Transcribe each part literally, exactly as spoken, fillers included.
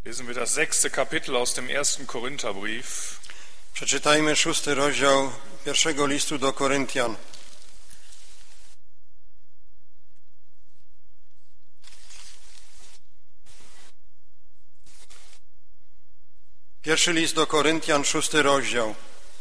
Lesen wir das sechste Kapitel aus dem ersten Korintherbrief. Przeczytajmy szósty rozdział pierwszego listu do Koryntian. Pierwszy list do Koryntian, szósty rozdział.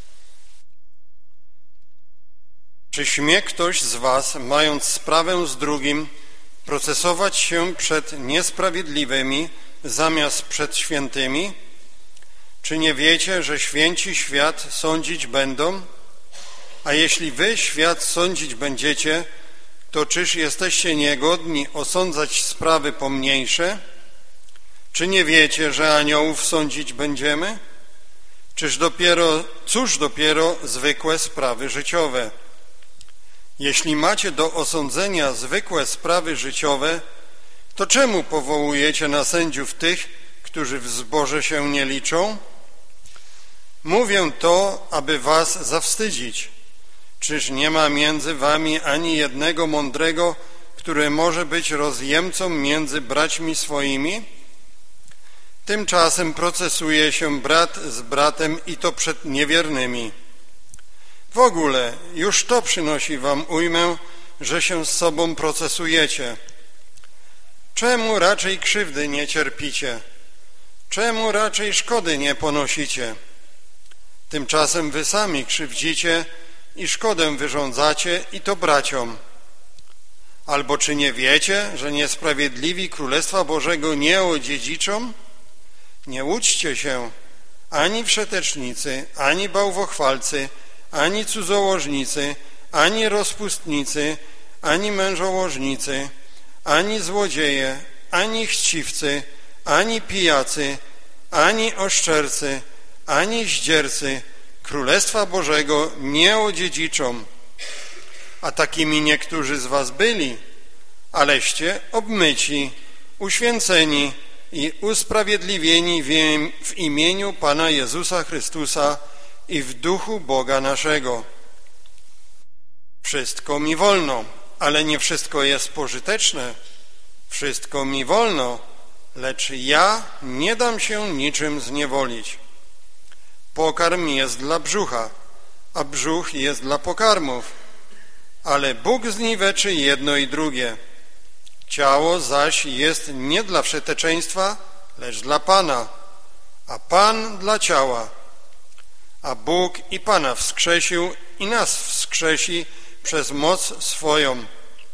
Czy śmie ktoś z was, mając sprawę z drugim, procesować się przed niesprawiedliwymi zamiast przed świętymi? Czy nie wiecie, że święci świat sądzić będą? A jeśli wy świat sądzić będziecie, to czyż jesteście niegodni osądzać sprawy pomniejsze? Czy nie wiecie, że aniołów sądzić będziemy? Czyż dopiero, cóż dopiero zwykłe sprawy życiowe? Jeśli macie do osądzenia zwykłe sprawy życiowe, to czemu powołujecie na sędziów tych, którzy w zborze się nie liczą? Mówię to, aby was zawstydzić. Czyż nie ma między wami ani jednego mądrego, który może być rozjemcą między braćmi swoimi? Tymczasem procesuje się brat z bratem i to przed niewiernymi. W ogóle już to przynosi wam ujmę, że się z sobą procesujecie. Czemu raczej krzywdy nie cierpicie? Czemu raczej szkody nie ponosicie? Tymczasem wy sami krzywdzicie i szkodę wyrządzacie, i to braciom. Albo czy nie wiecie, że niesprawiedliwi Królestwa Bożego nie odziedziczą? Nie łudźcie się, ani wszetecznicy, ani bałwochwalcy, ani cudzołożnicy, ani rozpustnicy, ani mężołożnicy, ani złodzieje, ani chciwcy, ani pijacy, ani oszczercy, ani zdziercy Królestwa Bożego nie odziedziczą. A takimi niektórzy z was byli, aleście obmyci, uświęceni i usprawiedliwieni w imieniu Pana Jezusa Chrystusa i w duchu Boga naszego. Wszystko mi wolno, ale nie wszystko jest pożyteczne. Wszystko mi wolno, lecz ja nie dam się niczym zniewolić. Pokarm jest dla brzucha, a brzuch jest dla pokarmów, ale Bóg zniweczy jedno i drugie. Ciało zaś jest nie dla wszeteczeństwa, lecz dla Pana, a Pan dla ciała. A Bóg i Pana wskrzesił i nas wskrzesi przez moc swoją.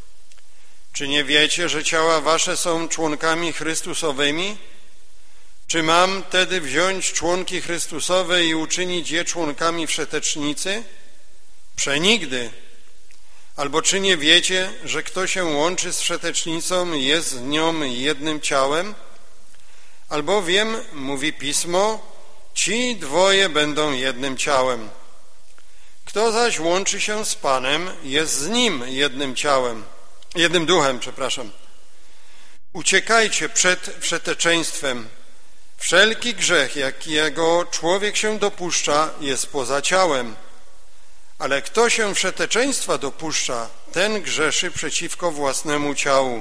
Czy nie wiecie, że ciała wasze są członkami Chrystusowymi? Czy mam tedy wziąć członki Chrystusowe i uczynić je członkami wszetecznicy? Przenigdy. Albo czy nie wiecie, że kto się łączy z wszetecznicą, jest z nią jednym ciałem? Albowiem, mówi Pismo, ci dwoje będą jednym ciałem. Kto zaś łączy się z Panem, jest z Nim jednym ciałem, jednym duchem, przepraszam. Uciekajcie przed wszeteczeństwem. Wszelki grzech, jakiego człowiek się dopuszcza, jest poza ciałem. Ale kto się wszeteczeństwa dopuszcza, ten grzeszy przeciwko własnemu ciału.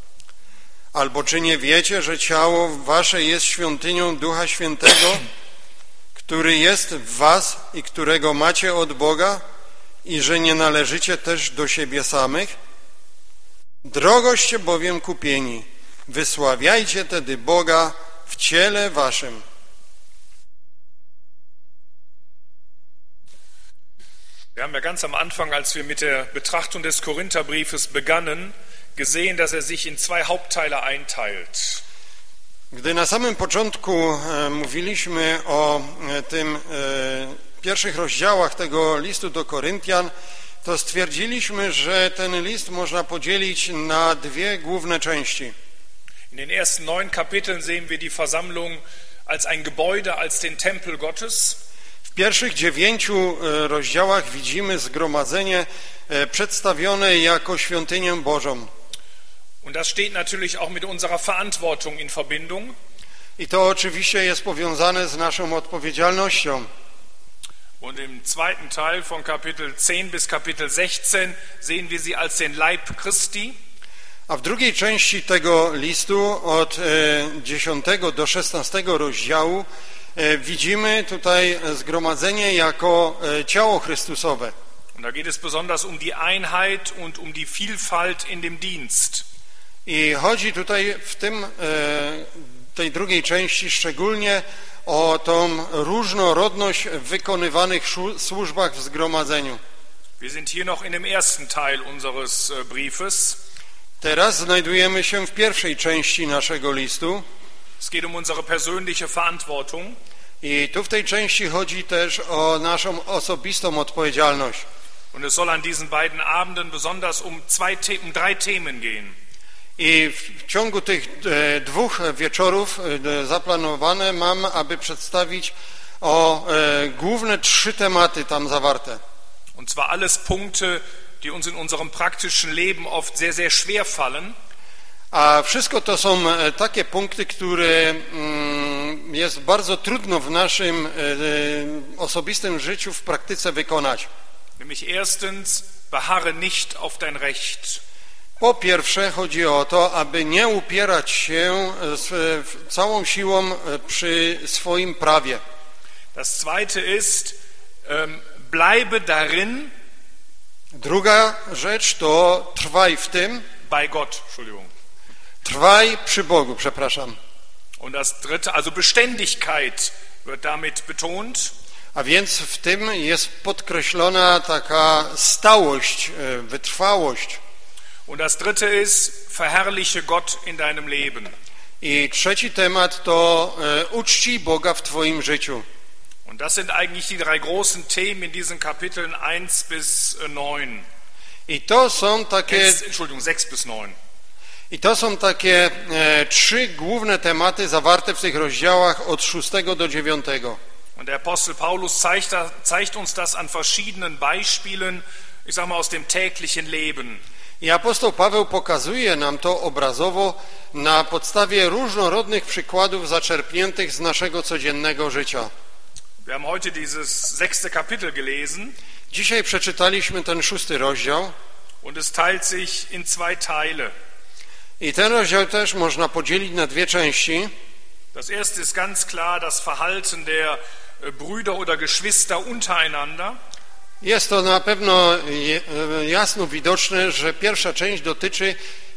Albo czy nie wiecie, że ciało wasze jest świątynią Ducha Świętego, który jest w was i którego macie od Boga, i że nie należycie też do siebie samych? Drogoście bowiem kupieni, wysławiajcie tedy Boga w ciele waszym. Wir haben ja ganz am Anfang, als wir mit der Betrachtung des Korintherbriefes begannen, gesehen, dass er sich in zwei Hauptteile einteilt. Gdy na samym początku e, mówiliśmy o e, tym e, pierwszych rozdziałach tego listu do Koryntian, to stwierdziliśmy, że ten list można podzielić na dwie główne części. In den ersten neun Kapiteln sehen wir die Versammlung als ein Gebäude, als den Tempel Gottes. W pierwszych dziewięciu rozdziałach widzimy zgromadzenie przedstawione jako świątynię Bożą. Und das steht natürlich auch mit unserer Verantwortung in Verbindung. I to oczywiście jest powiązane z naszą odpowiedzialnością. Und im zweiten Teil von Kapitel zehn bis Kapitel sechzehn sehen wir sie als den Leib Christi. A w drugiej części tego listu od dziesiątego do szesnastego rozdziału widzimy tutaj zgromadzenie jako ciało Chrystusowe. Und da geht es besonders um die Einheit und um die Vielfalt in dem Dienst. I chodzi tutaj w tym, tej drugiej części szczególnie o tą różnorodność w wykonywanych służbach w zgromadzeniu. Wir sind hier noch in dem ersten Teil unseres Briefes. Teraz znajdujemy się w pierwszej części naszego listu. Es geht um unsere persönliche Verantwortung. I tu w tej części chodzi też o naszą osobistą odpowiedzialność. Und es soll an diesen beiden Abenden besonders um zwei, um drei Themen gehen. I w ciągu tych e, dwóch wieczorów e, zaplanowane mam, aby przedstawić o e, główne trzy tematy tam zawarte. Und zwar alles Punkte, die uns in unserem praktischen Leben oft sehr, sehr schwer fallen. A wszystko to są takie punkty, które mm, jest bardzo trudno w naszym e, osobistym życiu w praktyce wykonać. Nämlich erstens, beharre nicht auf dein Recht. Po pierwsze chodzi o to, aby nie upierać się z całą siłą przy swoim prawie. Das zweite ist, ähm, bleibe darin. Druga rzecz to trwaj w tym. Bei Gott, Entschuldigung. Trwaj przy Bogu, przepraszam. Und das dritte, also Beständigkeit wird damit betont. A więc w tym jest podkreślona taka stałość, wytrwałość. Und das dritte ist, verherrliche Gott in deinem Leben. I trzeci temat to e, uczcij Boga w twoim życiu. Und das sind eigentlich die drei großen Themen in diesen Kapiteln eins bis neun. I to są takie Sechs, Entschuldigung, sechs bis neun. I to są takie e, trzy główne tematy zawarte w tych rozdziałach od szóstego do dziewiątego. Und der Apostel Paulus zeigt, zeigt uns das an verschiedenen Beispielen, ich sage mal aus dem täglichen Leben. I apostoł Paweł pokazuje nam to obrazowo na podstawie różnorodnych przykładów zaczerpniętych z naszego codziennego życia. Wir haben heute dieses sechste Kapitel gelesen. Dzisiaj przeczytaliśmy ten szósty rozdział. Und es teilt sich in zwei Teile. I ten rozdział też można podzielić na dwie części. Das erste ist ganz klar das Verhalten der Brüder oder Geschwister untereinander. Jest to na pewno jasno widoczne, że pierwsza część dotyczy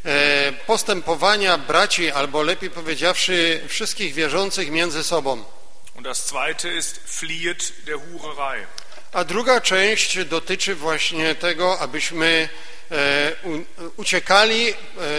postępowania braci, albo lepiej powiedziawszy, wszystkich wierzących między sobą. Und das zweite ist flieht der Hurerei. A druga część dotyczy właśnie tego, abyśmy uciekali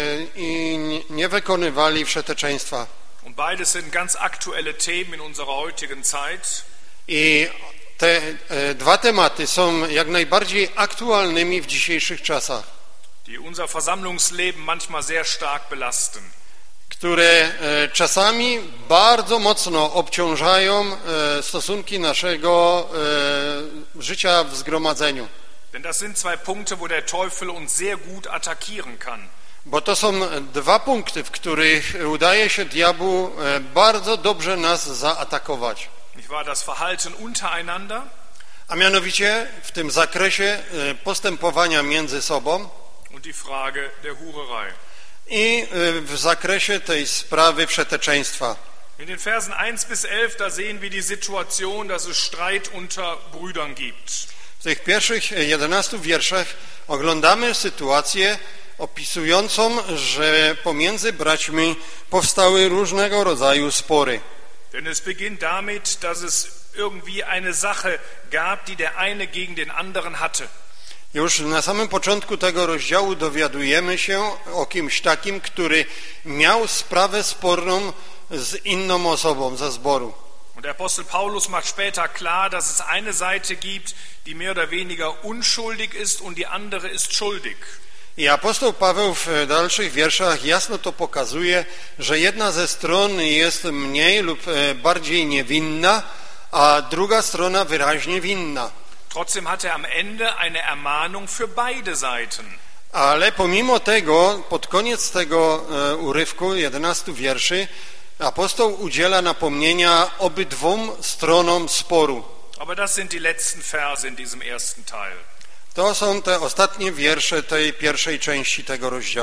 i nie wykonywali wszeteczeństwa. Und beides sind ganz aktuelle Themen in unserer heutigen Zeit. I te e, dwa tematy są jak najbardziej aktualnymi w dzisiejszych czasach, die unser Versammlungsleben manchmal sehr stark belasten. które e, czasami bardzo mocno obciążają e, stosunki naszego e, życia w zgromadzeniu. Denn das sind zwei Punkte, wo der Teufel uns sehr gut attackieren kann. Bo to są dwa punkty, w których udaje się diabłu e, bardzo dobrze nas zaatakować. Nicht wahr? Das Verhalten untereinander. A mianowicie w tym zakresie postępowania między sobą und die Frage der Hurerei. I w zakresie tej sprawy wszeteczeństwa. In den Versen eins bis elf, da sehen wir die Situation, dass es Streit unter Brüdern gibt. W tych pierwszych jedenastu wierszach oglądamy sytuację opisującą, że pomiędzy braćmi powstały różnego rodzaju spory. Denn es beginnt damit, dass es irgendwie eine Sache gab, die der eine gegen den anderen hatte. Już na samym początku tego rozdziału dowiadujemy się o kimś takim, który miał sprawę sporną z inną osobą ze zboru. Und der Apostel Paulus macht später klar, dass es eine Seite gibt, die mehr oder weniger unschuldig ist und die andere ist schuldig. I apostoł Paweł w dalszych wierszach jasno to pokazuje, że jedna ze stron jest mniej lub bardziej niewinna, a druga strona wyraźnie winna. Trotzdem hat er am Ende eine Ermahnung für beide Seiten. Ale pomimo tego, pod koniec tego urywku, jedenastu wierszy, apostoł udziela napomnienia obydwu stronom sporu. Aber das sind die letzten Verse in diesem ersten Teil. To są te ostatnie wiersze tej pierwszej części tego rozdziału.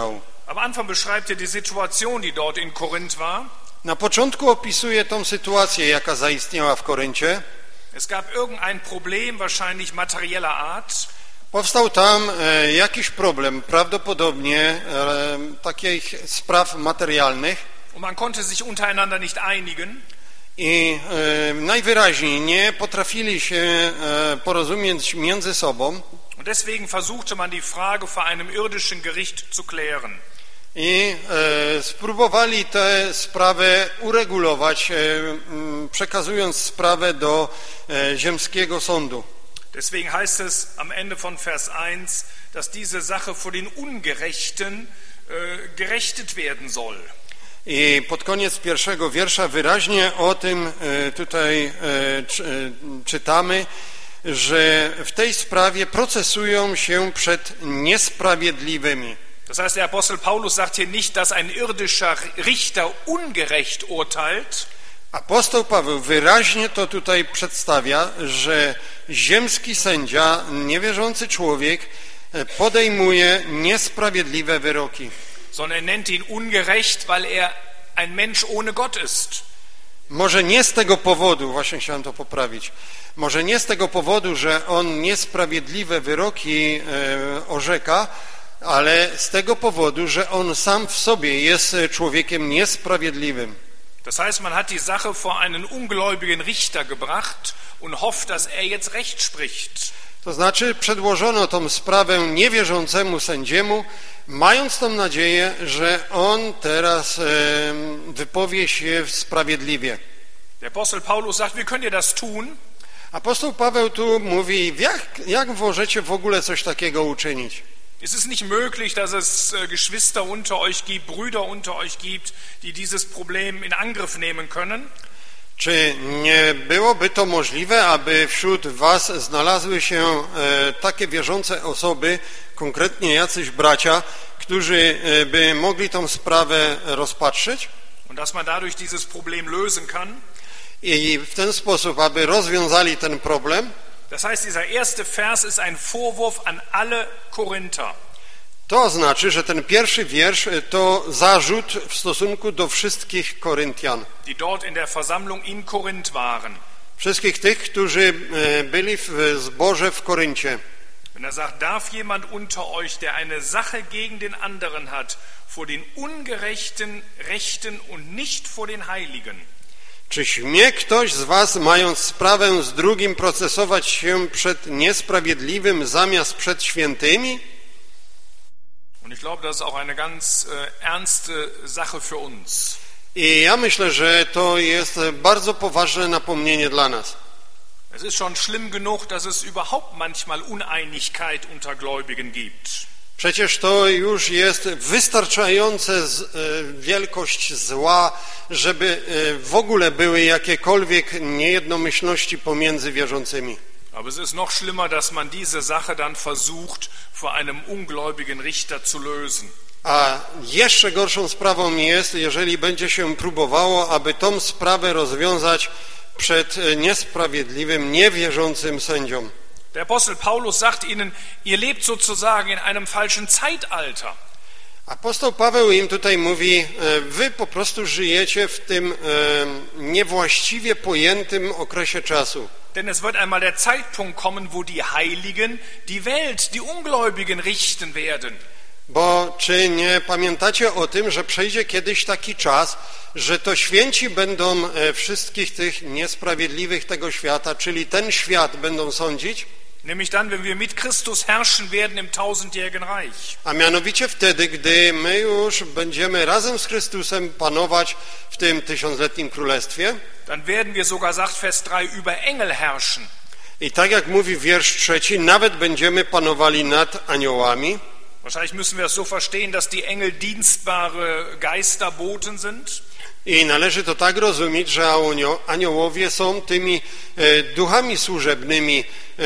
Am Anfang beschreibt er die Situation, die dort in Korinth war. Na początku opisuje tą sytuację, jaka zaistniała w Koryncie. Es gab irgendein Problem, wahrscheinlich materieller Art. Powstał tam e, jakiś problem, prawdopodobnie e, takich spraw materialnych. Und man konnte sich untereinander nicht einigen. I e, najwyraźniej nie potrafili się e, porozumieć między sobą. Und deswegen versuchte man die Frage vor einem irdischen Gericht zu klären. I e, spróbowali tę sprawę uregulować, e, m, przekazując sprawę do e, ziemskiego sądu. Deswegen heißt es am Ende von Vers eins, dass diese Sache vor den Ungerechten äh, gerechtet werden soll. I pod koniec pierwszego wiersza wyraźnie o tym e, tutaj e, czy, e, czytamy, że w tej sprawie procesują się przed niesprawiedliwymi. Das heißt, der Apostel Paulus sagt hier nicht, dass ein irdischer Richter ungerecht urteilt. Apostoł Paweł wyraźnie to tutaj przedstawia, że ziemski sędzia, niewierzący człowiek podejmuje niesprawiedliwe wyroki. Sondern er nennt ihn ungerecht, weil er ein Mensch ohne Gott ist. Może nie z tego powodu, właśnie chciałem to poprawić, może nie z tego powodu, że on niesprawiedliwe wyroki e, orzeka, ale z tego powodu, że on sam w sobie jest człowiekiem niesprawiedliwym. Das heißt, man hat die Sache vor einen ungläubigen Richter gebracht und hofft, dass er jetzt Recht spricht. To znaczy przedłożono tą sprawę niewierzącemu sędziemu, mając tą nadzieję, że on teraz e, wypowie się sprawiedliwie. Der Apostel Paulus sagt, wie könnt ihr das tun? Apostoł Paweł tu mówi, jak, jak możecie w ogóle coś takiego uczynić? Es ist nicht möglich, dass es Geschwister unter euch gibt, Brüder unter euch gibt, die dieses Problem in Angriff nehmen können? Czy nie byłoby to możliwe, aby wśród was znalazły się e, takie wierzące osoby, konkretnie jacyś bracia, którzy e, by mogli tą sprawę rozpatrzyć? Und dass man dadurch dieses Problem lösen kann? I w ten sposób, aby rozwiązali ten problem? Das heißt, dieser erste Vers ist ein Vorwurf an alle Korinther. To znaczy, że ten pierwszy wiersz to zarzut w stosunku do wszystkich Koryntian. Die dort in der Versammlung in Korinth waren. Wszystkich tych, którzy byli w zborze w Koryncie. Wenn er sagt, darf jemand unter euch, der eine Sache gegen den anderen hat, vor den Ungerechten rechten und nicht vor den Heiligen? Czy śmie ktoś z was, mając sprawę z drugim, procesować się przed niesprawiedliwym zamiast przed świętymi? Und ich glaube, das ist auch eine ganz äh, ernste Sache für uns. I ja myślę, że to jest bardzo poważne napomnienie dla nas. Es ist schon schlimm genug, dass es überhaupt manchmal Uneinigkeit unter Gläubigen gibt. Przecież to już jest wystarczające z, e, wielkość zła, żeby e, w ogóle były jakiekolwiek niejednomyślności pomiędzy wierzącymi. Aber es ist noch schlimmer, dass man diese Sache dann versucht, vor einem ungläubigen Richter zu lösen. A jeszcze gorszą sprawą jest, jeżeli będzie się próbowało, aby tą sprawę rozwiązać przed niesprawiedliwym, niewierzącym sędzią. Der Apostel Paulus sagt ihnen, ihr lebt sozusagen in einem falschen Zeitalter. Apostoł Paweł im tutaj mówi, wy po prostu żyjecie w tym e, niewłaściwie pojętym okresie czasu. Denn es wird einmal der Zeitpunkt kommen, wo die Heiligen die Welt, die Ungläubigen richten werden. Bo czy nie pamiętacie o tym, że przejdzie kiedyś taki czas, że to święci będą wszystkich tych niesprawiedliwych tego świata, czyli ten świat będą sądzić? Nämlich dann, wenn wir mit Christus herrschen werden im tausendjährigen Reich. A mianowicie wtedy, gdy my już będziemy razem z Chrystusem panować w tym tysiącletnim królestwie. Dann werden wir sogar, sagt Vers drei, über Engel herrschen. I tak jak mówi wiersz trzeci, nawet będziemy panowali nad aniołami. Wahrscheinlich müssen wir es so verstehen, dass die Engel dienstbare Geisterboten sind. I należy to tak rozumieć, że aniołowie są tymi duchami służebnymi,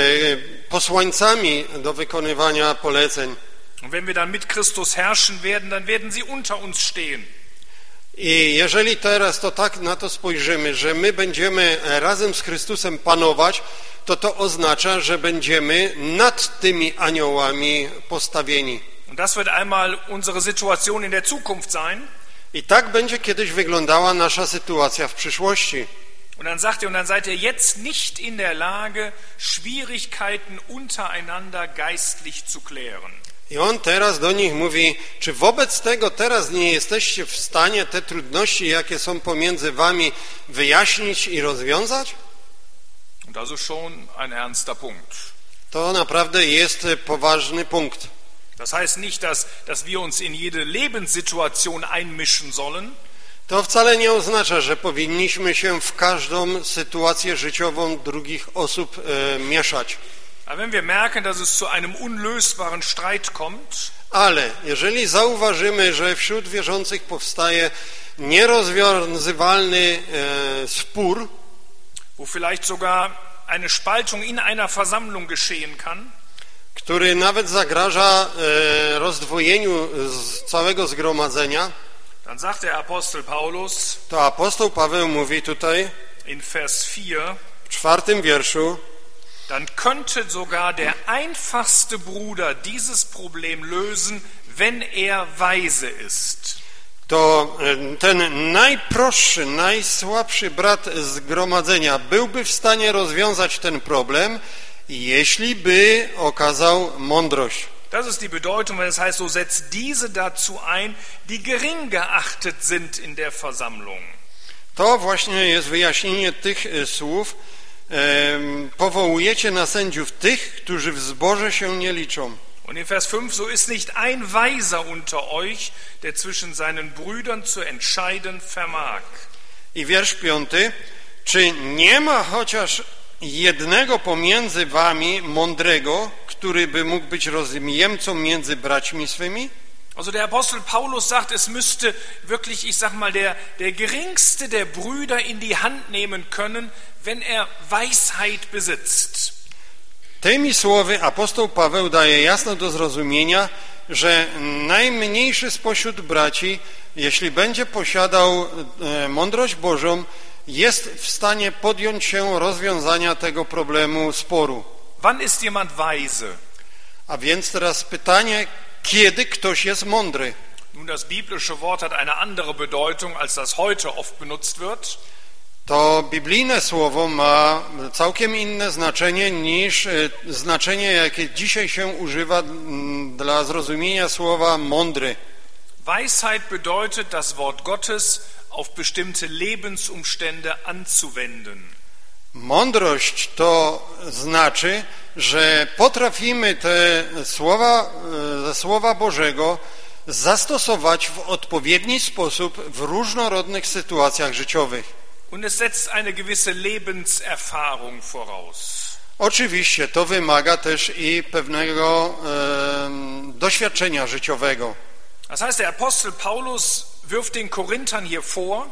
posłańcami do wykonywania poleceń. Und wenn wir dann mit Christus herrschen werden, dann werden sie unter uns stehen. I jeżeli teraz to tak na to spojrzymy, że my będziemy razem z Chrystusem panować, to to oznacza, że będziemy nad tymi aniołami postawieni. Und das wird einmal unsere Situation in der Zukunft sein. I tak będzie kiedyś wyglądała nasza sytuacja w przyszłości. Und dann sagt er, und dann seid ihr jetzt nicht in der Lage, Schwierigkeiten untereinander geistlich zu klären. I on teraz do nich mówi, czy wobec tego teraz nie jesteście w stanie te trudności, jakie są pomiędzy wami, wyjaśnić i rozwiązać? Und das ist schon ein ernster Punkt. To naprawdę jest poważny punkt. Das heißt nicht, dass, dass wir uns in jede Lebenssituation einmischen sollen. To wcale nie oznacza, że powinniśmy się w każdą sytuację życiową drugich osób e, mieszać. Aber wenn wir merken, dass es zu einem unlösbaren Streit kommt, Ale jeżeli zauważymy, że wśród wierzących powstaje nierozwiązywalny e, spór, wo vielleicht sogar eine Spaltung in einer Versammlung geschehen kann, który nawet zagraża e, rozdwojeniu z całego zgromadzenia, dann sagt der Apostel Paulus to apostoł Paweł mówi tutaj in Vers vier, w czwartym wierszu, dann könnte sogar der einfachste Bruder dieses Problem lösen, wenn er weise ist. to ten najprostszy, najsłabszy brat zgromadzenia byłby w stanie rozwiązać ten problem, jeśli by okazał mądrość. Das ist die Bedeutung, wenn es heißt, so setzt diese dazu ein, die gering geachtet sind in der Versammlung. To właśnie jest wyjaśnienie tych słów. Powołujecie na sędziów tych, którzy w zborze się nie liczą. Und in Vers fünf, so ist nicht ein Weiser unter euch, der zwischen seinen Brüdern zu entscheiden vermag. I wiersz piąty. Czy nie ma chociaż jednego pomiędzy wami mądrego, który by mógł być rozjemcą między braćmi swymi? Also der Apostel Paulus sagt, es müsste wirklich, ich sag mal, der, der geringste der Brüder in die Hand nehmen können, wenn er Weisheit besitzt. Tymi słowy apostoł Paweł daje jasno do zrozumienia, że najmniejszy spośród braci, jeśli będzie posiadał mądrość Bożą, jest w stanie podjąć się rozwiązania tego problemu sporu. Wann ist jemand weise? A więc teraz pytanie, kiedy ktoś jest mądry? Nun, das biblische Wort hat eine andere Bedeutung, als das heute oft benutzt wird. To biblijne słowo ma całkiem inne znaczenie niż znaczenie, jakie dzisiaj się używa dla zrozumienia słowa mądry. Weisheit bedeutet, das Wort Gottes auf bestimmte Lebensumstände anzuwenden. Mądrość to znaczy, że potrafimy te słowa, ze Słowa Bożego zastosować w odpowiedni sposób w różnorodnych sytuacjach życiowych. Und es setzt eine gewisse Lebenserfahrung voraus. Oczywiście to wymaga też i pewnego e, doświadczenia życiowego. Das heißt, der Apostel Paulus wirft den Korinthern hier vor,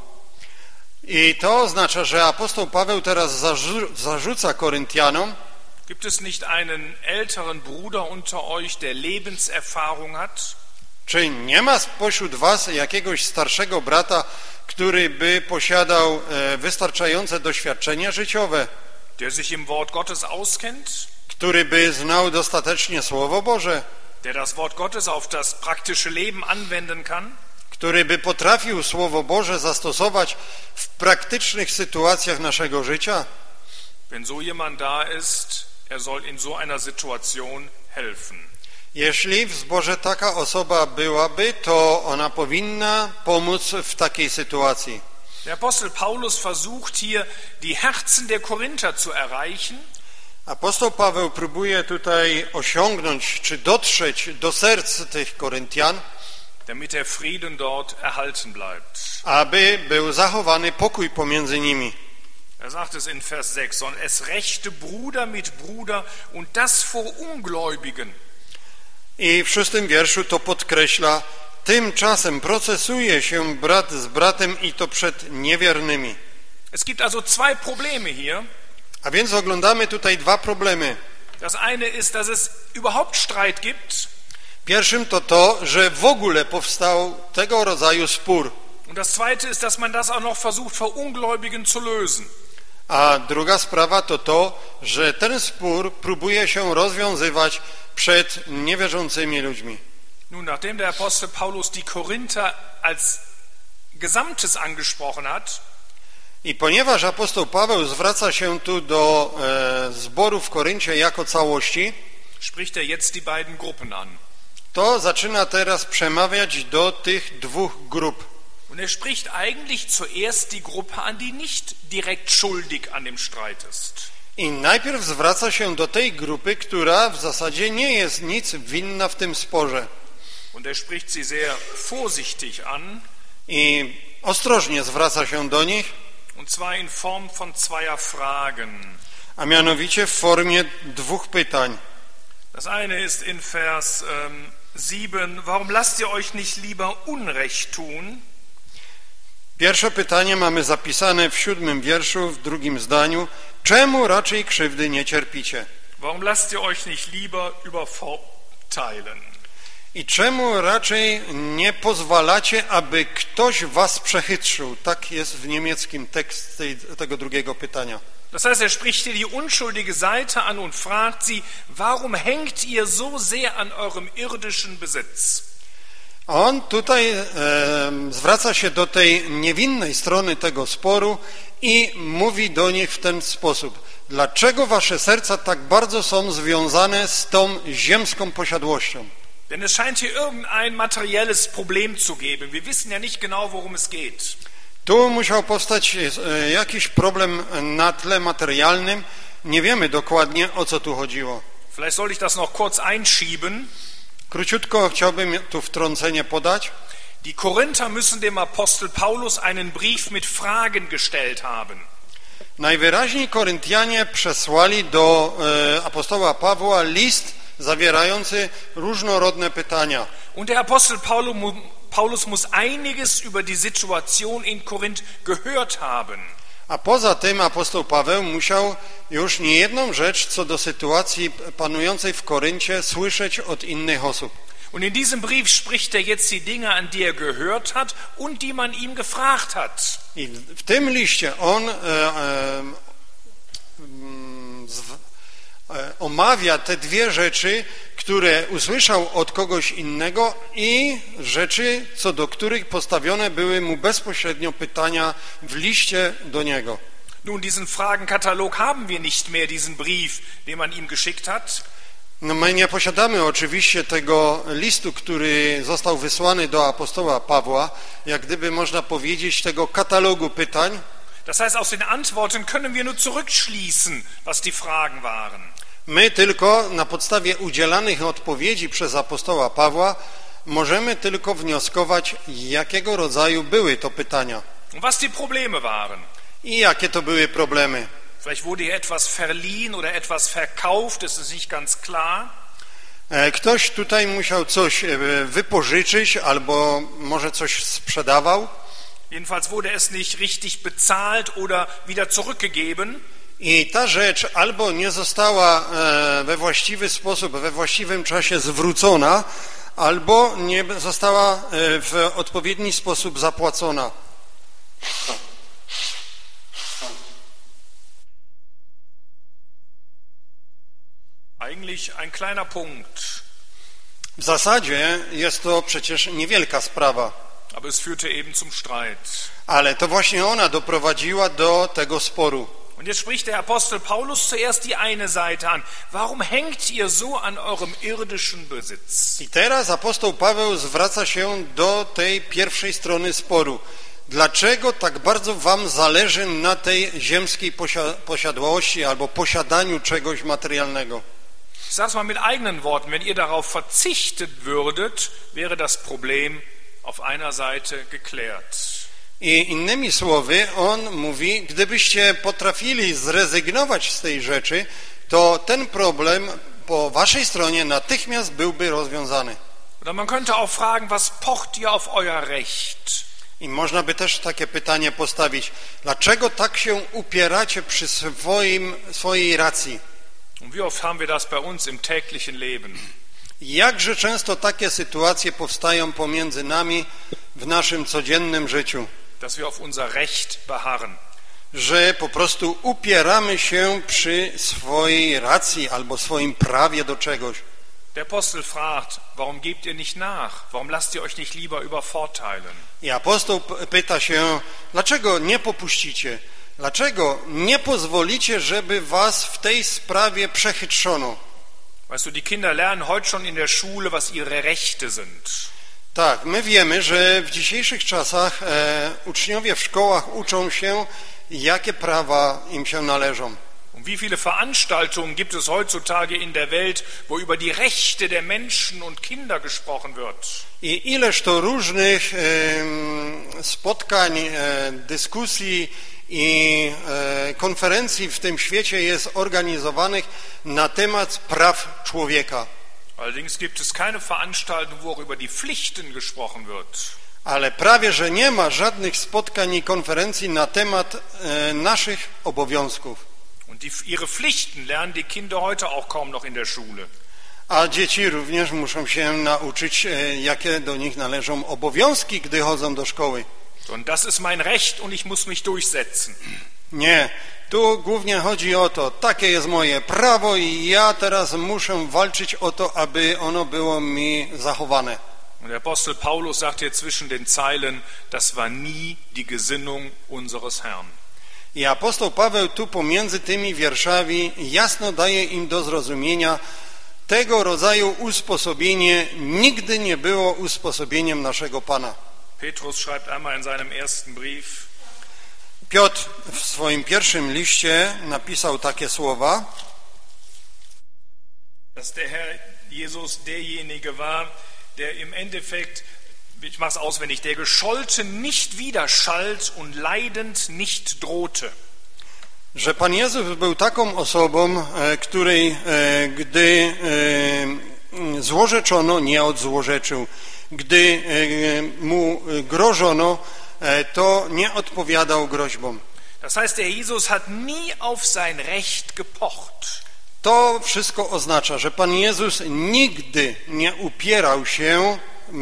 I to oznacza, że apostoł Paweł teraz zarzu- zarzuca Koryntianom, gibt es nicht einen älteren Bruder unter euch, der Lebenserfahrung hat? czy nie ma spośród was jakiegoś starszego brata, który by posiadał e, wystarczające doświadczenie życiowe, Der sich im Wort Gottes auskennt, który by znał dostatecznie Słowo Boże, der das Wort Gottes auf das praktische Leben anwenden kann? który by potrafił Słowo Boże zastosować w praktycznych sytuacjach naszego życia? Wenn so jemand da ist, er soll in so einer Situation helfen. Jeśli w zborze taka osoba byłaby, to ona powinna pomóc w takiej sytuacji. Der Apostel Paulus versucht hier, die Herzen der Korinther zu erreichen, Apostoł Paweł próbuje tutaj osiągnąć, czy dotrzeć do serc tych Koryntian, damit der Frieden dort erhalten bleibt. aby był zachowany pokój pomiędzy nimi. Er sagt es in Vers sechs, sondern es rächte Bruder mit Bruder und das vor Ungläubigen. I w szóstym wierszu to podkreśla, tymczasem procesuje się brat z bratem i to przed niewiernymi. Es gibt also zwei Probleme hier. A więc oglądamy tutaj dwa problemy. Das eine ist, dass es überhaupt Streit gibt. Pierwszym to to, że w ogóle powstał tego rodzaju spór. Und das zweite ist, dass man das auch noch versucht, vor Ungläubigen zu lösen. A druga sprawa to to, że ten spór próbuje się rozwiązywać przed niewierzącymi ludźmi. Nun, nachdem der Apostel Paulus die Korinther als Gesamtes angesprochen hat, I ponieważ apostoł Paweł zwraca się tu do e, zboru w Koryncie jako całości, spricht er jetzt die beiden Gruppen an. to zaczyna teraz przemawiać do tych dwóch grup. Und er spricht eigentlich zuerst die Gruppe an, die nicht direkt schuldig an dem Streit ist. I najpierw zwraca się do tej grupy, która w zasadzie nie jest nic winna w tym sporze. Und er spricht sie sehr vorsichtig an. I ostrożnie zwraca się do nich, Und zwar in Form von zweier Fragen. a mianowicie w formie dwóch pytań. Das eine ist in Vers ähm, sieben, warum lasst ihr euch nicht lieber Unrecht tun? Pierwsze pytanie mamy zapisane w siódmym wierszu, w drugim zdaniu. Czemu raczej krzywdy nie cierpicie? Warum lasst ihr euch nicht lieber übervorteilen? I czemu raczej nie pozwalacie, aby ktoś was przechytrzył? Tak jest w niemieckim tekście tego drugiego pytania. Das heißt, er spricht hier die unschuldige Seite an und fragt sie, warum hängt ihr so sehr an eurem irdischen Besitz? On tutaj e, zwraca się do tej niewinnej strony tego sporu i mówi do nich w ten sposób. Dlaczego wasze serca tak bardzo są związane z tą ziemską posiadłością? Denn es scheint hier irgendein materielles Problem zu geben. Wir wissen ja nicht genau, worum es geht. Tu musiał powstać e, jakiś problem na tle materialnym. Nie wiemy dokładnie, o co tu chodziło. Vielleicht soll ich das noch kurz einschieben. Króciutko chciałbym tu wtrącenie podać. Die Korinther müssen dem Apostel Paulus einen Brief mit Fragen gestellt haben. Najwyraźniej Koryntianie przesłali do e, apostoła Pawła list zawierający różnorodne pytania. Und der Apostel Paulus muss einiges über die Situation in Korinth gehört haben. A poza tym apostoł Paweł musiał już niejedną rzecz co do sytuacji panującej w Koryncie słyszeć od innych osób. Und in diesem Brief spricht er jetzt die Dinge, an die er gehört hat und die man ihm gefragt hat. I w tym liście on e, e, z, e, omawia te dwie rzeczy, które usłyszał od kogoś innego i rzeczy, co do których postawione były mu bezpośrednio pytania w liście do niego. Nun, diesen Fragenkatalog haben wir nicht mehr, diesen Brief, den man ihm geschickt hat. No my nie posiadamy oczywiście tego listu, który został wysłany do apostoła Pawła, jak gdyby można powiedzieć tego katalogu pytań. Das heißt, aus den Antworten können wir nur zurückschließen, was die Fragen waren. My tylko na podstawie udzielanych odpowiedzi przez apostoła Pawła możemy tylko wnioskować, jakiego rodzaju były to pytania. Und was die Probleme waren. I jakie to były problemy. Vielleicht wurde hier etwas verliehen oder etwas verkauft, das ist nicht ganz klar. Ktoś tutaj musiał coś wypożyczyć albo może coś sprzedawał. Jedenfalls wurde es nicht richtig bezahlt oder wieder zurückgegeben. I ta rzecz albo nie została we właściwy sposób, we właściwym czasie zwrócona, albo nie została w odpowiedni sposób zapłacona. Eigentlich ein kleiner Punkt. W zasadzie jest to przecież niewielka sprawa. Aber es führte eben zum Streit. Ale to właśnie ona doprowadziła do tego sporu. Und jetzt spricht der Apostel Paulus zuerst die eine Seite an. Warum hängt ihr so an eurem irdischen Besitz? I teraz apostoł Paweł zwraca się do tej pierwszej strony sporu. Dlaczego tak bardzo wam zależy na tej ziemskiej posiadłości albo posiadaniu czegoś materialnego? Ich sage es mal mit eigenen Worten, wenn ihr darauf verzichtet würdet, wäre das Problem auf einer Seite geklärt. I innymi słowy, on mówi, gdybyście potrafili zrezygnować z tej rzeczy, to ten problem po waszej stronie natychmiast byłby rozwiązany. Oder man könnte auch fragen, was pocht ihr auf euer Recht? I można by też takie pytanie postawić. Dlaczego tak się upieracie przy swoim, swojej racji? Und wie oft haben wir das bei uns im täglichen Leben? Jakże często takie sytuacje powstają pomiędzy nami w naszym codziennym życiu, dass wir auf unser Recht beharren. Że po prostu upieramy się przy swojej racji albo swoim prawie do czegoś. Der Apostel fragt, warum gebt ihr nicht nach? Warum lasst ihr euch nicht lieber übervorteilen? I apostoł pyta się, dlaczego nie popuścicie? Dlaczego nie pozwolicie, żeby was w tej sprawie przechytrzono? Weißt du, die Kinder lernen heute schon in der Schule, was ihre Rechte sind. Tak, my wiemy, że w dzisiejszych czasach e, uczniowie w szkołach uczą się, jakie prawa im się należą. Und wie viele Veranstaltungen gibt es heutzutage in der Welt, wo über die Rechte der Menschen und Kinder gesprochen wird? I ileż to różnych e, spotkań, e, dyskusji i e, konferencji w tym świecie jest organizowanych na temat praw człowieka. Allerdings gibt es keine Veranstaltung, wo auch über die Pflichten gesprochen wird. Ale prawie, że nie ma żadnych spotkań i konferencji na temat e, naszych obowiązków. Und die, ihre Pflichten lernen die Kinder heute auch kaum noch in der Schule. A dzieci również muszą się nauczyć, e, jakie do nich należą obowiązki, gdy chodzą do szkoły. Und das ist mein Recht und ich muss mich durchsetzen. Nie, tu głównie chodzi o to, takie jest moje prawo i ja teraz muszę walczyć o to, aby ono było mi zachowane. Und der Apostel Paulus sagt hier zwischen den Zeilen, das war nie die Gesinnung unseres Herrn. I apostoł Paweł tu pomiędzy tymi wierszami jasno daje im do zrozumienia, tego rodzaju usposobienie nigdy nie było usposobieniem naszego Pana. Petrus schreibt einmal in seinem ersten Brief, Piotr w swoim pierwszym liście napisał takie słowa, dass der Herr Jesus derjenige war, der im Endeffekt, ich mache es auswendig, der gescholten nicht widerschallt und leidend nicht drohte. że Pan Jezus był taką osobą, której gdy złorzeczono, nie odzłorzeczył, gdy mu grożono, to nie odpowiadał groźbom. Das heißt, der Jesus hat nie auf sein Recht gepocht. To wszystko oznacza, że Pan Jezus nigdy nie upierał się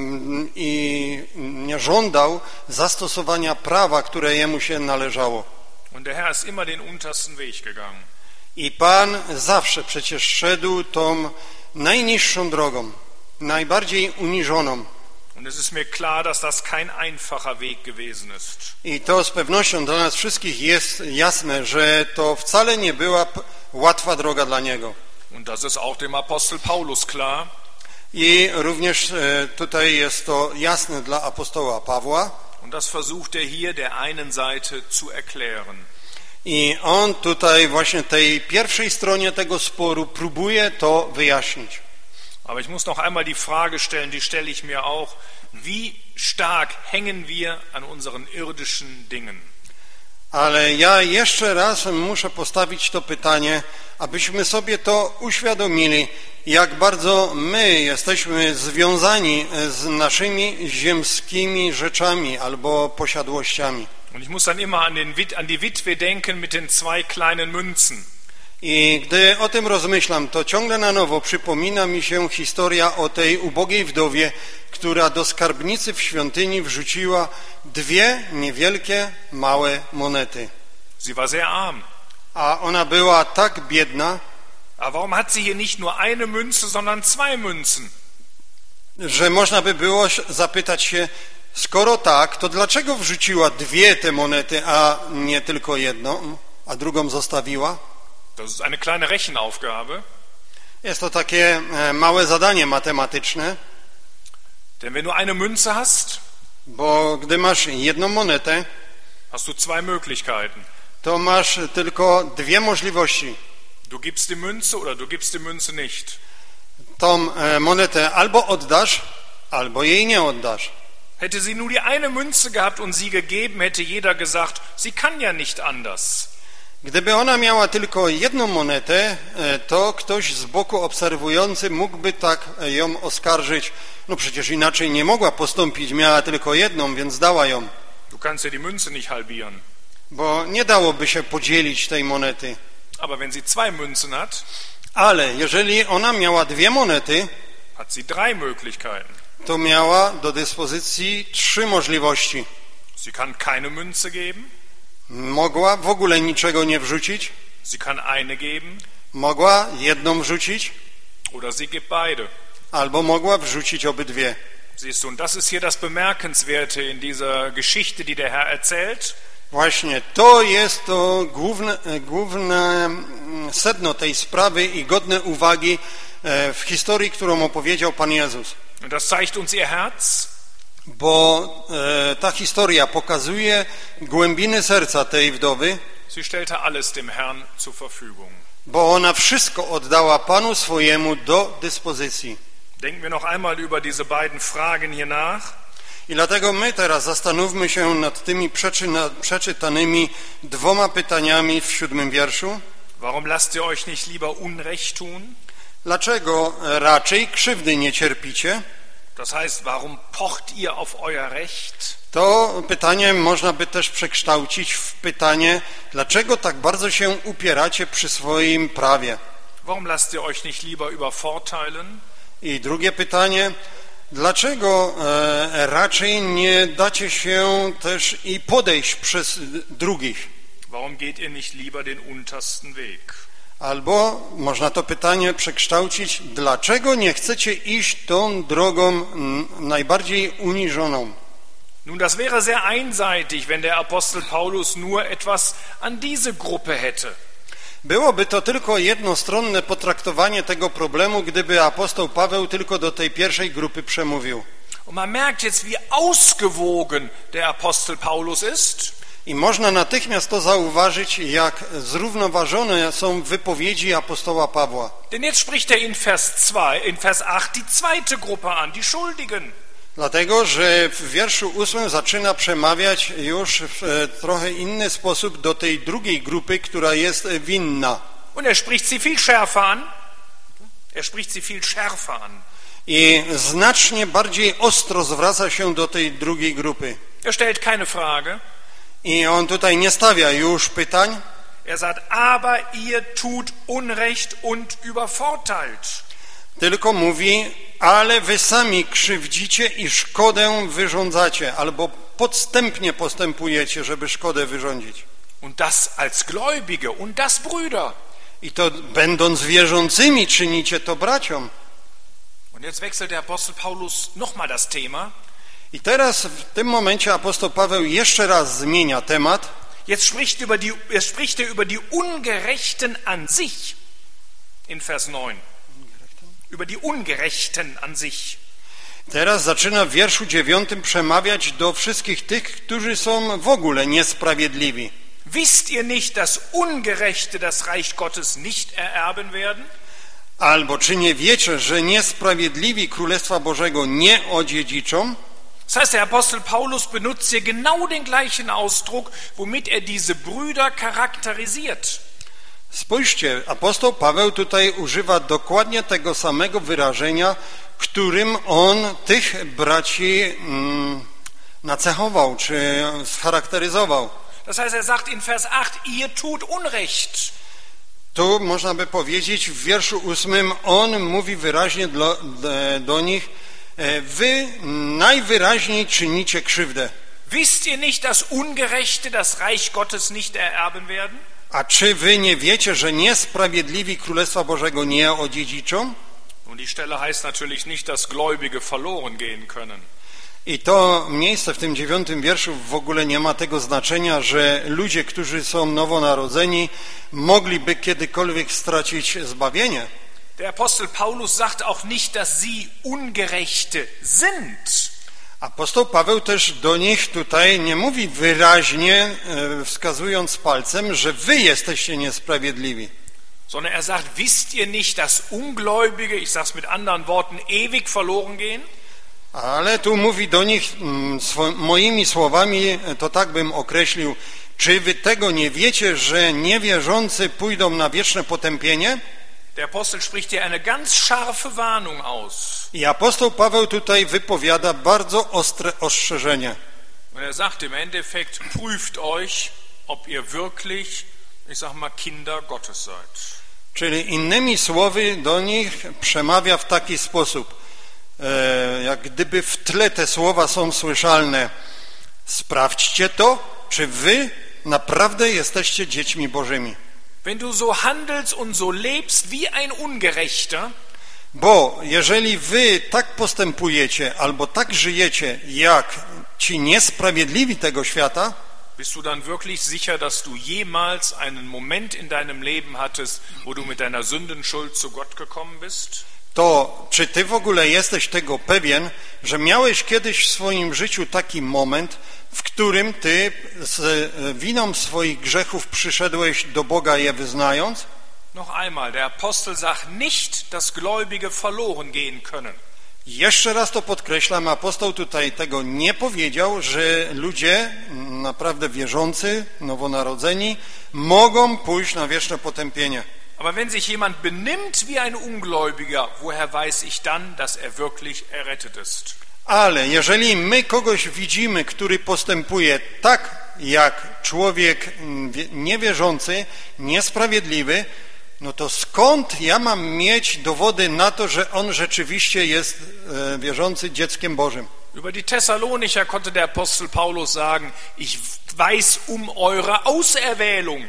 i nie żądał zastosowania prawa, które jemu się należało. Und der Herr ist immer den untersten Weg gegangen. I Pan zawsze przecież szedł tą najniższą drogą, najbardziej uniżoną. Und es ist mir klar, dass das kein einfacher Weg gewesen ist. I to z pewnością dla nas wszystkich jest jasne, że to wcale nie była łatwa droga dla Niego. Und das ist auch dem Apostel Paulus klar. I również tutaj jest to jasne dla apostoła Pawła. Und das versucht er hier der einen Seite zu erklären. I on tutaj właśnie tej pierwszej stronie tego sporu próbuje to wyjaśnić. Aber ich muss noch einmal die Frage stellen, die stelle ich mir auch, wie stark hängen wir an unseren irdischen Dingen? Ale ja jeszcze raz muszę postawić to pytanie, abyśmy sobie to uświadomili, jak bardzo my jesteśmy związani z naszymi ziemskimi rzeczami albo posiadłościami. Und ich muss dann immer an, den, an die Witwe denken mit den zwei kleinen Münzen. I gdy o tym rozmyślam, to ciągle na nowo przypomina mi się historia o tej ubogiej wdowie, która do skarbnicy w świątyni wrzuciła dwie niewielkie, małe monety. Sie war sehr arm. A ona była tak biedna, Aber warum hat sie hier nicht nur eine Münze, sondern zwei Münzen? że można by było zapytać się, skoro tak, to dlaczego wrzuciła dwie te monety, a nie tylko jedną, a drugą zostawiła? Das ist eine kleine Rechenaufgabe. Jest to takie małe zadanie matematyczne. Denn wenn du eine Münze hast, bo gdy masz jedną monetę, hast du zwei Möglichkeiten. to masz tylko dwie możliwości. Du gibst die Münze oder du gibst die Münze nicht. Tą monetę albo oddasz, albo jej nie oddasz. Hätte sie nur die eine Münze gehabt und sie gegeben, hätte jeder gesagt, sie kann ja nicht anders. Gdyby ona miała tylko jedną monetę, to ktoś z boku obserwujący mógłby tak ją oskarżyć. No przecież inaczej nie mogła postąpić, miała tylko jedną, więc dała ją. Du kannst ja die Münze nicht halbieren. Bo nie dałoby się podzielić tej monety. Aber wenn sie zwei Münzen hat, ale jeżeli ona miała dwie monety, hat sie drei Möglichkeiten. to miała do dyspozycji trzy możliwości. Sie kann keine Münze geben. Mogła w ogóle niczego nie wrzucić. Sie kann eine geben. Mogła jedną wrzucić. Oder sie gibt beide. albo mogła wrzucić obydwie. Siehst du, und das ist hier das Bemerkenswerte in dieser Geschichte, die der Herr erzählt. Właśnie to jest to główne, główne sedno tej sprawy i godne uwagi w historii, którą opowiedział Pan Jezus. Und das zeigt uns ihr Herz. Bo e, ta historia pokazuje głębiny serca tej wdowy. Sie stellte alles dem Herrn zur Verfügung. Bo ona wszystko oddała Panu swojemu do dyspozycji. Denken wir noch einmal über diese beiden Fragen hier nach. I dlatego my teraz zastanówmy się nad tymi przeczyna, przeczytanymi dwoma pytaniami w siódmym wierszu. Warum lasst ihr euch nicht lieber Unrecht tun? Dlaczego raczej krzywdy nie cierpicie? Das heißt, warum pocht ihr auf euer Recht? To pytanie można by też przekształcić w pytanie, dlaczego tak bardzo się upieracie przy swoim prawie? Warum lasst ihr euch nicht lieber übervorteilen? I drugie pytanie, dlaczego e, raczej nie dacie się też i podejść przez drugich? Warum geht ihr nicht lieber den untersten Weg? Albo można to pytanie przekształcić, dlaczego nie chcecie iść tą drogą najbardziej uniżoną? Nun, das wäre sehr einseitig, wenn der Apostel Paulus nur etwas an diese Gruppe hätte. Byłoby to tylko jednostronne potraktowanie tego problemu, gdyby apostoł Paweł tylko do tej pierwszej grupy przemówił. Und man merkt jetzt, wie ausgewogen der Apostel Paulus ist. I można natychmiast to zauważyć, jak zrównoważone są wypowiedzi apostoła Pawła. Denn jetzt spricht er in Vers zwei, in Vers acht die zweite Gruppe an, die Schuldigen. Dlatego, że w wierszu ósmym zaczyna przemawiać już w trochę inny sposób do tej drugiej grupy, która jest winna. Und er spricht sie viel schärfer an. Er spricht sie viel schärfer an. I znacznie bardziej ostro zwraca się do tej drugiej grupy. Er stellt keine Frage. I on tutaj nie stawia już pytań. Er sagt, aber ihr tut Unrecht und übervorteilt. Tylko mówi, ale wy sami krzywdzicie i szkodę wyrządzacie, albo podstępnie postępujecie, żeby szkodę wyrządzić. Und das als Gläubige und das Brüder. I to będąc wierzącymi czynicie to braciom. Und jetzt wechselt der Apostel Paulus nochmal das Thema. I teraz w tym momencie apostoł Paweł jeszcze raz zmienia temat. Jetzt spricht, über die, jetzt spricht er über die Ungerechten an sich in Vers neun. Über die Ungerechten an sich. Teraz zaczyna w wierszu dziewiątym przemawiać do wszystkich tych, którzy są w ogóle niesprawiedliwi. Wisst ihr nicht, dass Ungerechte das Reich Gottes nicht ererben werden? Albo czy nie wiecie, że niesprawiedliwi Królestwa Bożego nie odziedziczą? Das heißt, der Apostel Paulus benutzt hier genau den gleichen Ausdruck, womit er diese Brüder charakterisiert. Spójrzcie, apostoł Paweł tutaj używa dokładnie tego samego wyrażenia, którym on tych braci mm, nacechował, czy scharakteryzował. Das heißt, er sagt in Vers acht, ihr tut Unrecht. Tu można by powiedzieć w wierszu ósmym, on mówi wyraźnie do, do, do nich, wy najwyraźniej czynicie krzywdę. Wisst ihr nicht, dass Ungerechte das Reich Gottes nicht ererben werden? A czy wy nie wiecie, że niesprawiedliwi Królestwa Bożego nie odziedziczą? Und die Stelle heißt natürlich nicht, dass Gläubige verloren gehen können. I to miejsce w tym dziewiątym wierszu w ogóle nie ma tego znaczenia, że ludzie, którzy są nowonarodzeni, mogliby kiedykolwiek stracić zbawienie. Der Apostel Paulus sagt auch nicht, dass sie Ungerechte sind. Apostoł Paweł też do nich tutaj nie mówi wyraźnie, wskazując palcem, że wy jesteście niesprawiedliwi. Sondern er sagt, wisst ihr nicht, dass Ungläubige, ich sage es mit anderen Worten, ewig verloren gehen? Ale tu mówi do nich swo, moimi słowami, to tak bym określił, czy wy tego nie wiecie, że niewierzący pójdą na wieczne potępienie? Der Apostel spricht hier eine ganz scharfe Warnung aus. I apostoł Paweł tutaj wypowiada bardzo ostre ostrzeżenie. Und er sagt im Endeffekt, prüft euch, ob ihr wirklich, ich sag mal, Kinder Gottes seid. Czyli innymi słowy do nich przemawia w taki sposób, e, jak gdyby w tle te słowa są słyszalne. Sprawdźcie to, czy wy naprawdę jesteście dziećmi Bożymi. Wenn du so handelst und so lebst wie ein Ungerechter, Bo jeżeli wy tak postępujecie albo tak żyjecie jak ci niesprawiedliwi tego świata, bist du dann wirklich sicher, dass du jemals einen Moment in deinem Leben hattest, wo du mit deiner Sündenschuld zu Gott gekommen bist? to czy ty w ogóle jesteś tego pewien, że miałeś kiedyś w swoim życiu taki moment, w którym ty z winą swoich grzechów przyszedłeś do Boga je wyznając? Noch einmal, der Apostel sagt nicht, dass Gläubige verloren gehen können. Jeszcze raz to podkreślam, apostoł tutaj tego nie powiedział, że ludzie naprawdę wierzący, nowonarodzeni, mogą pójść na wieczne potępienie. Aber wenn sich jemand benimmt wie ein Ungläubiger, woher weiß ich dann, dass er wirklich errettet ist? Ale jeżeli my kogoś widzimy, który postępuje tak jak człowiek niewierzący, niesprawiedliwy, no to skąd ja mam mieć dowody na to, że on rzeczywiście jest e, wierzący dzieckiem Bożym? Über die Thessalonicher konnte der Apostel Paulus sagen, ich weiß um eure Auserwählung.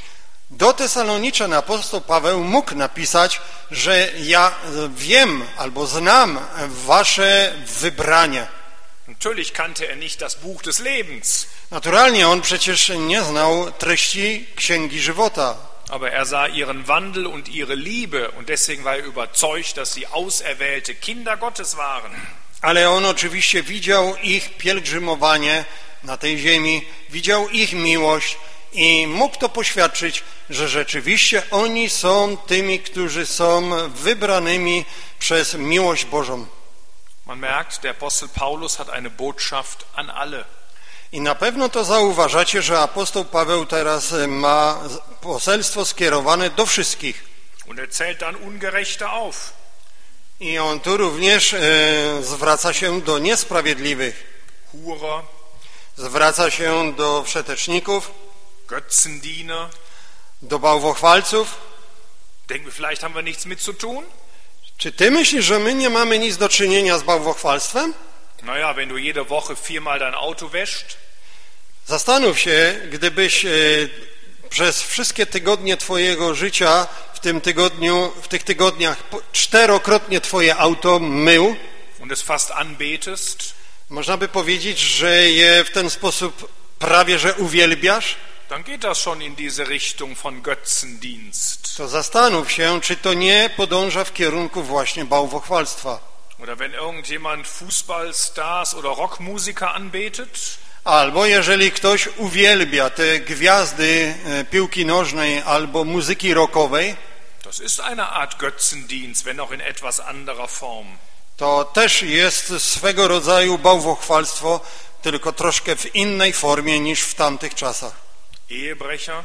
Do Tesaloniczan apostoł Paweł mógł napisać, że ja wiem albo znam wasze wybranie. Natürlich kannte er nicht das Buch des Lebens. Naturalnie on przecież nie znał treści Księgi Żywota. Aber er sah ihren Wandel und ihre Liebe und deswegen war er überzeugt, dass sie auserwählte Kinder Gottes waren. Ale on oczywiście widział ich pielgrzymowanie na tej ziemi, widział ich miłość i mógł to poświadczyć, że rzeczywiście oni są tymi, którzy są wybranymi przez miłość Bożą. Man merkt, der Apostel Paulus hat eine Botschaft an alle. I na pewno to zauważacie, że apostoł Paweł teraz ma poselstwo skierowane do wszystkich. Und er zählt dann Ungerechte auf. I on tu również e, zwraca się do niesprawiedliwych. Hurer, zwraca się do wszeteczników, Götzendiener. do bałwochwalców. Denken wir, vielleicht haben wir nichts mit zu tun? Czy ty myślisz, że my nie mamy nic do czynienia z bałwochwalstwem? Naja, wenn du jede Woche viermal dein Auto wäschst, Zastanów się, gdybyś e, przez wszystkie tygodnie twojego życia w tym tygodniu, w tych tygodniach czterokrotnie twoje auto mył. und es fast anbetest, Można by powiedzieć, że je w ten sposób prawie że uwielbiasz. dann geht das schon in diese Richtung von Götzendienst. To zastanów się, czy to nie podąża w kierunku właśnie bałwochwalstwa. Oder wenn irgendjemand Fußballstars oder Rockmusiker anbetet, Albo jeżeli ktoś uwielbia te gwiazdy piłki nożnej albo muzyki rockowej, das ist eine Art Götzendienst, wenn auch in etwas anderer Form. to też jest swego rodzaju bałwochwalstwo, tylko troszkę w innej formie niż w tamtych czasach. Ehebrecher,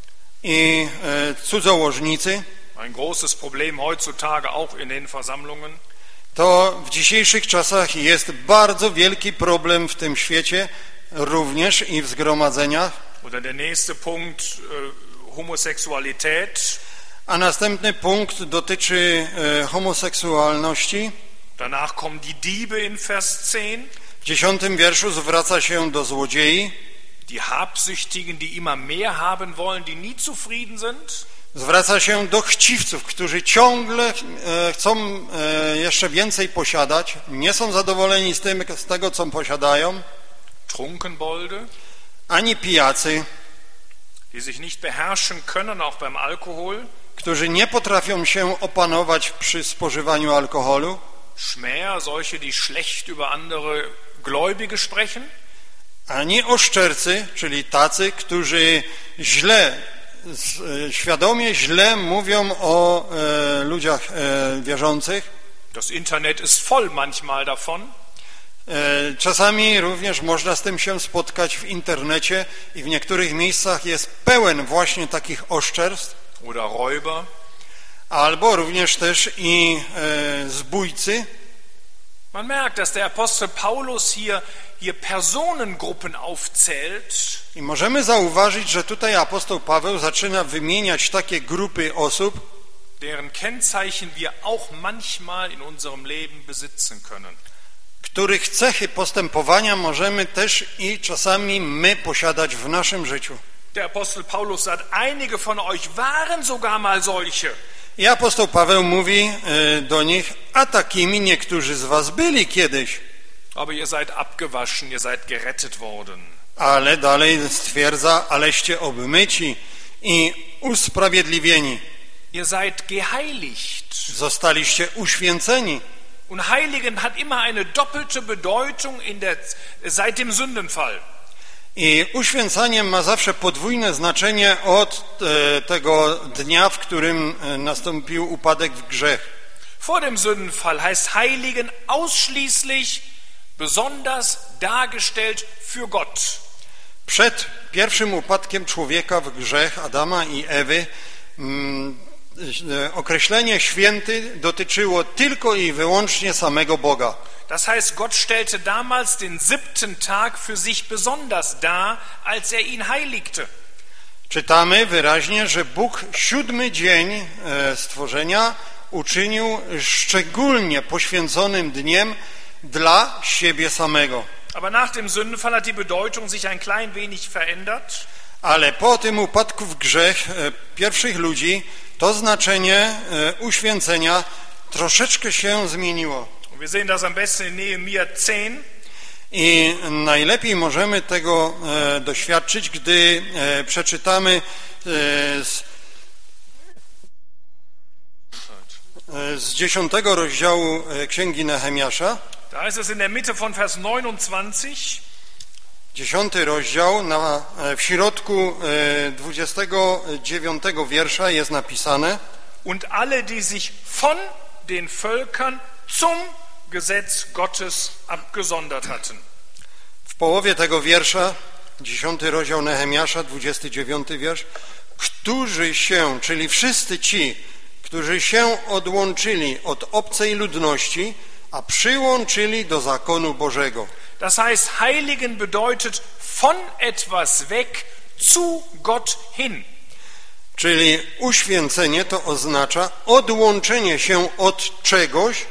I e, cudzołożnicy, ein großes Problem heutzutage auch in den Versammlungen. to w dzisiejszych czasach jest bardzo wielki problem w tym świecie, również i w zgromadzeniach. Oder der nächste Punkt, äh, Homosexualität. A następny punkt dotyczy e, homoseksualności. Danach kommen die Diebe in Vers zehn. W dziesiątym wierszu zwraca się do złodziei, Die Habsüchtigen, die immer mehr haben wollen, die nie zufrieden sind. zwraca się do chciwców, którzy ciągle e, chcą e, jeszcze więcej posiadać, nie są zadowoleni z tym, z tego, co posiadają, Trunkenbolde, ani pijacy, die sich nicht beherrschen können, auch beim Alkohol. którzy nie potrafią się opanować przy spożywaniu alkoholu, Schmäher, solche, die schlecht über andere Gläubige sprechen. ani oszczercy, czyli tacy, którzy źle, świadomie źle mówią o e, ludziach e, wierzących. Das Internet ist voll manchmal davon. E, czasami również można z tym się spotkać w internecie i w niektórych miejscach jest pełen właśnie takich oszczerstw, Oder Räuber. albo również też i e, zbójcy. Man merkt, dass der Apostel Paulus hier, hier Personengruppen aufzählt, I możemy zauważyć, że tutaj apostoł Paweł zaczyna wymieniać takie grupy osób, deren Kennzeichen wir auch manchmal in unserem Leben besitzen können. których cechy postępowania możemy też i czasami my posiadać w naszym życiu. Der Apostel Paulus sagt, einige von euch waren sogar mal solche. I apostoł Paweł mówi do nich, a takimi niektórzy z was byli kiedyś. Aber ihr seid abgewaschen, ihr seid gerettet worden. Ale dalej stwierdza, aleście obmyci i usprawiedliwieni. Ihr seid geheiligt. Zostaliście uświęceni. Und heiligen hat immer eine doppelte Bedeutung in der, seit dem Sündenfall. I uświęcanie ma zawsze podwójne znaczenie od e, tego dnia, w którym e, nastąpił upadek w grzech. Vor dem Sündenfall heißt heiligen ausschließlich besonders dargestellt für Gott. Przed pierwszym upadkiem człowieka w grzech Adama i Ewy mm, e, określenie święty dotyczyło tylko i wyłącznie samego Boga. Das heißt, Gott stellte damals den siebten Tag für sich besonders dar, als er ihn heiligte. Czytamy wyraźnie, że Bóg siódmy dzień stworzenia uczynił szczególnie poświęconym dniem dla siebie samego. Aber nach dem Sündenfall hat die Bedeutung sich ein klein wenig verändert. Ale po tym upadku w grzech pierwszych ludzi to znaczenie uświęcenia troszeczkę się zmieniło. Wir sehen das am besten in Nehemia zehn. I najlepiej możemy tego e, doświadczyć, gdy e, przeczytamy e, z, e, z dziesiątego rozdziału e, Księgi Nehemiasza. Da heißt es in der Mitte von Vers neunundzwanzig. Dziesiąty rozdział, na, e, w środku e, dwudziestego dziewiątego wiersza jest napisane: Und alle, die sich von den Völkern zum Gesetz Gottes abgesondert hatten. W połowie tego wiersza, dziesiąty rozdział Nehemiasza, dwudziesty dziewiąty wiersz, którzy się, czyli wszyscy ci, którzy się odłączyli od obcej ludności, a przyłączyli do zakonu Bożego. Das heißt, heiligen bedeutet von etwas weg zu Gott hin. Czyli uświęcenie to oznacza odłączenie się od czegoś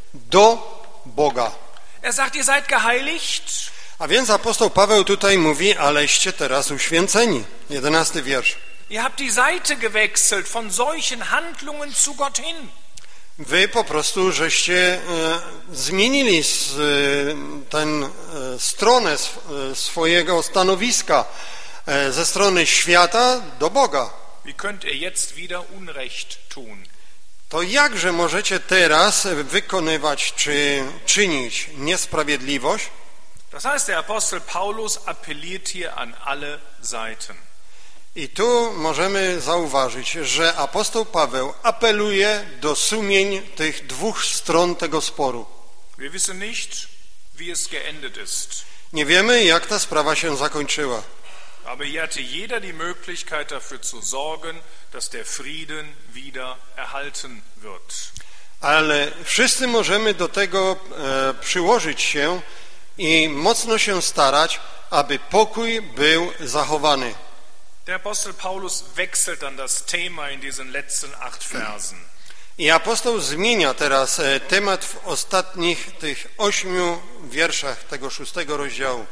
do Boga. Er sagt, ihr seid geheiligt. A więc apostoł Paweł tutaj mówi, aleście teraz uświęceni. Jedenasty wiersz. Ihr habt die Seite gewechselt von solchen Handlungen zu Gott hin. Wy po prostu żeście e, zmienili s, e, ten, e, stronę sw, e, swojego stanowiska e, ze strony świata do Boga. Wie könnt ihr jetzt wieder Unrecht tun? To jakże możecie teraz wykonywać czy czynić niesprawiedliwość? Das heißt, der Apostel Paulus appelliert hier an alle Seiten. I tu możemy zauważyć, że apostoł Paweł apeluje do sumień tych dwóch stron tego sporu. Wir wissen nicht, wie es geendet ist. Nie wiemy, jak ta sprawa się zakończyła. Aber hier hatte jeder die Möglichkeit dafür zu sorgen, dass der Frieden wieder erhalten wird. Ale wszyscy możemy do tego e, przyłożyć się i mocno się starać, aby pokój był zachowany. Der Apostel Paulus wechselt dann das Thema in diesen letzten acht Versen. I apostoł zmienia teraz e, temat w ostatnich tych ośmiu wierszach tego szóstego rozdziału.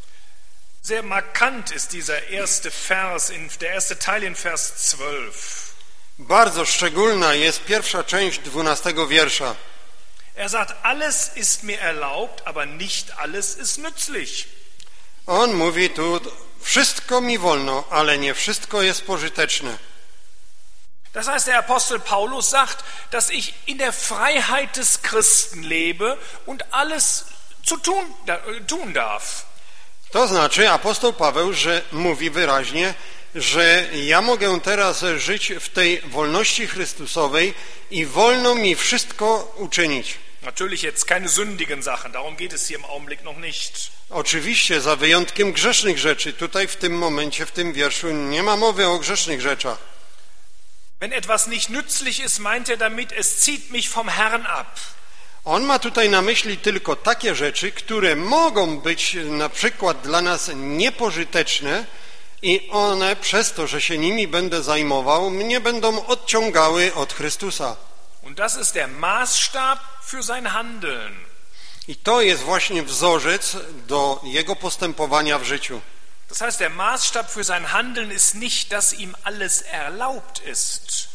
Sehr markant ist dieser erste Vers, in, der erste Teil in Vers zwölf. Bardzo szczególna jest pierwsza część dwunastego wiersza. Er sagt, alles ist mir erlaubt, aber nicht alles ist nützlich. On mówi tu, wszystko mi wolno, ale nie wszystko jest pożyteczne. Das heißt, der Apostel Paulus sagt, dass ich in der Freiheit des Christen lebe und alles zu tun, da, tun darf. To znaczy apostoł Paweł, że mówi wyraźnie, że ja mogę teraz żyć w tej wolności Chrystusowej i wolno mi wszystko uczynić. Natürlich jetzt keine sündigen Sachen, darum geht es hier im Augenblick noch nicht. Oczywiście za wyjątkiem grzesznych rzeczy. Tutaj w tym momencie, w tym wierszu nie ma mowy o grzesznych rzeczach. Wenn etwas nicht nützlich ist, meint er damit, es zieht mich vom Herrn ab. On ma tutaj na myśli tylko takie rzeczy, które mogą być na przykład dla nas niepożyteczne i one przez to, że się nimi będę zajmował, mnie będą odciągały od Chrystusa. Und das ist der Maßstab für sein Handeln. I to jest właśnie wzorzec do jego postępowania w życiu. Das heißt, der Maßstab für sein Handeln ist nicht, dass ihm alles erlaubt ist.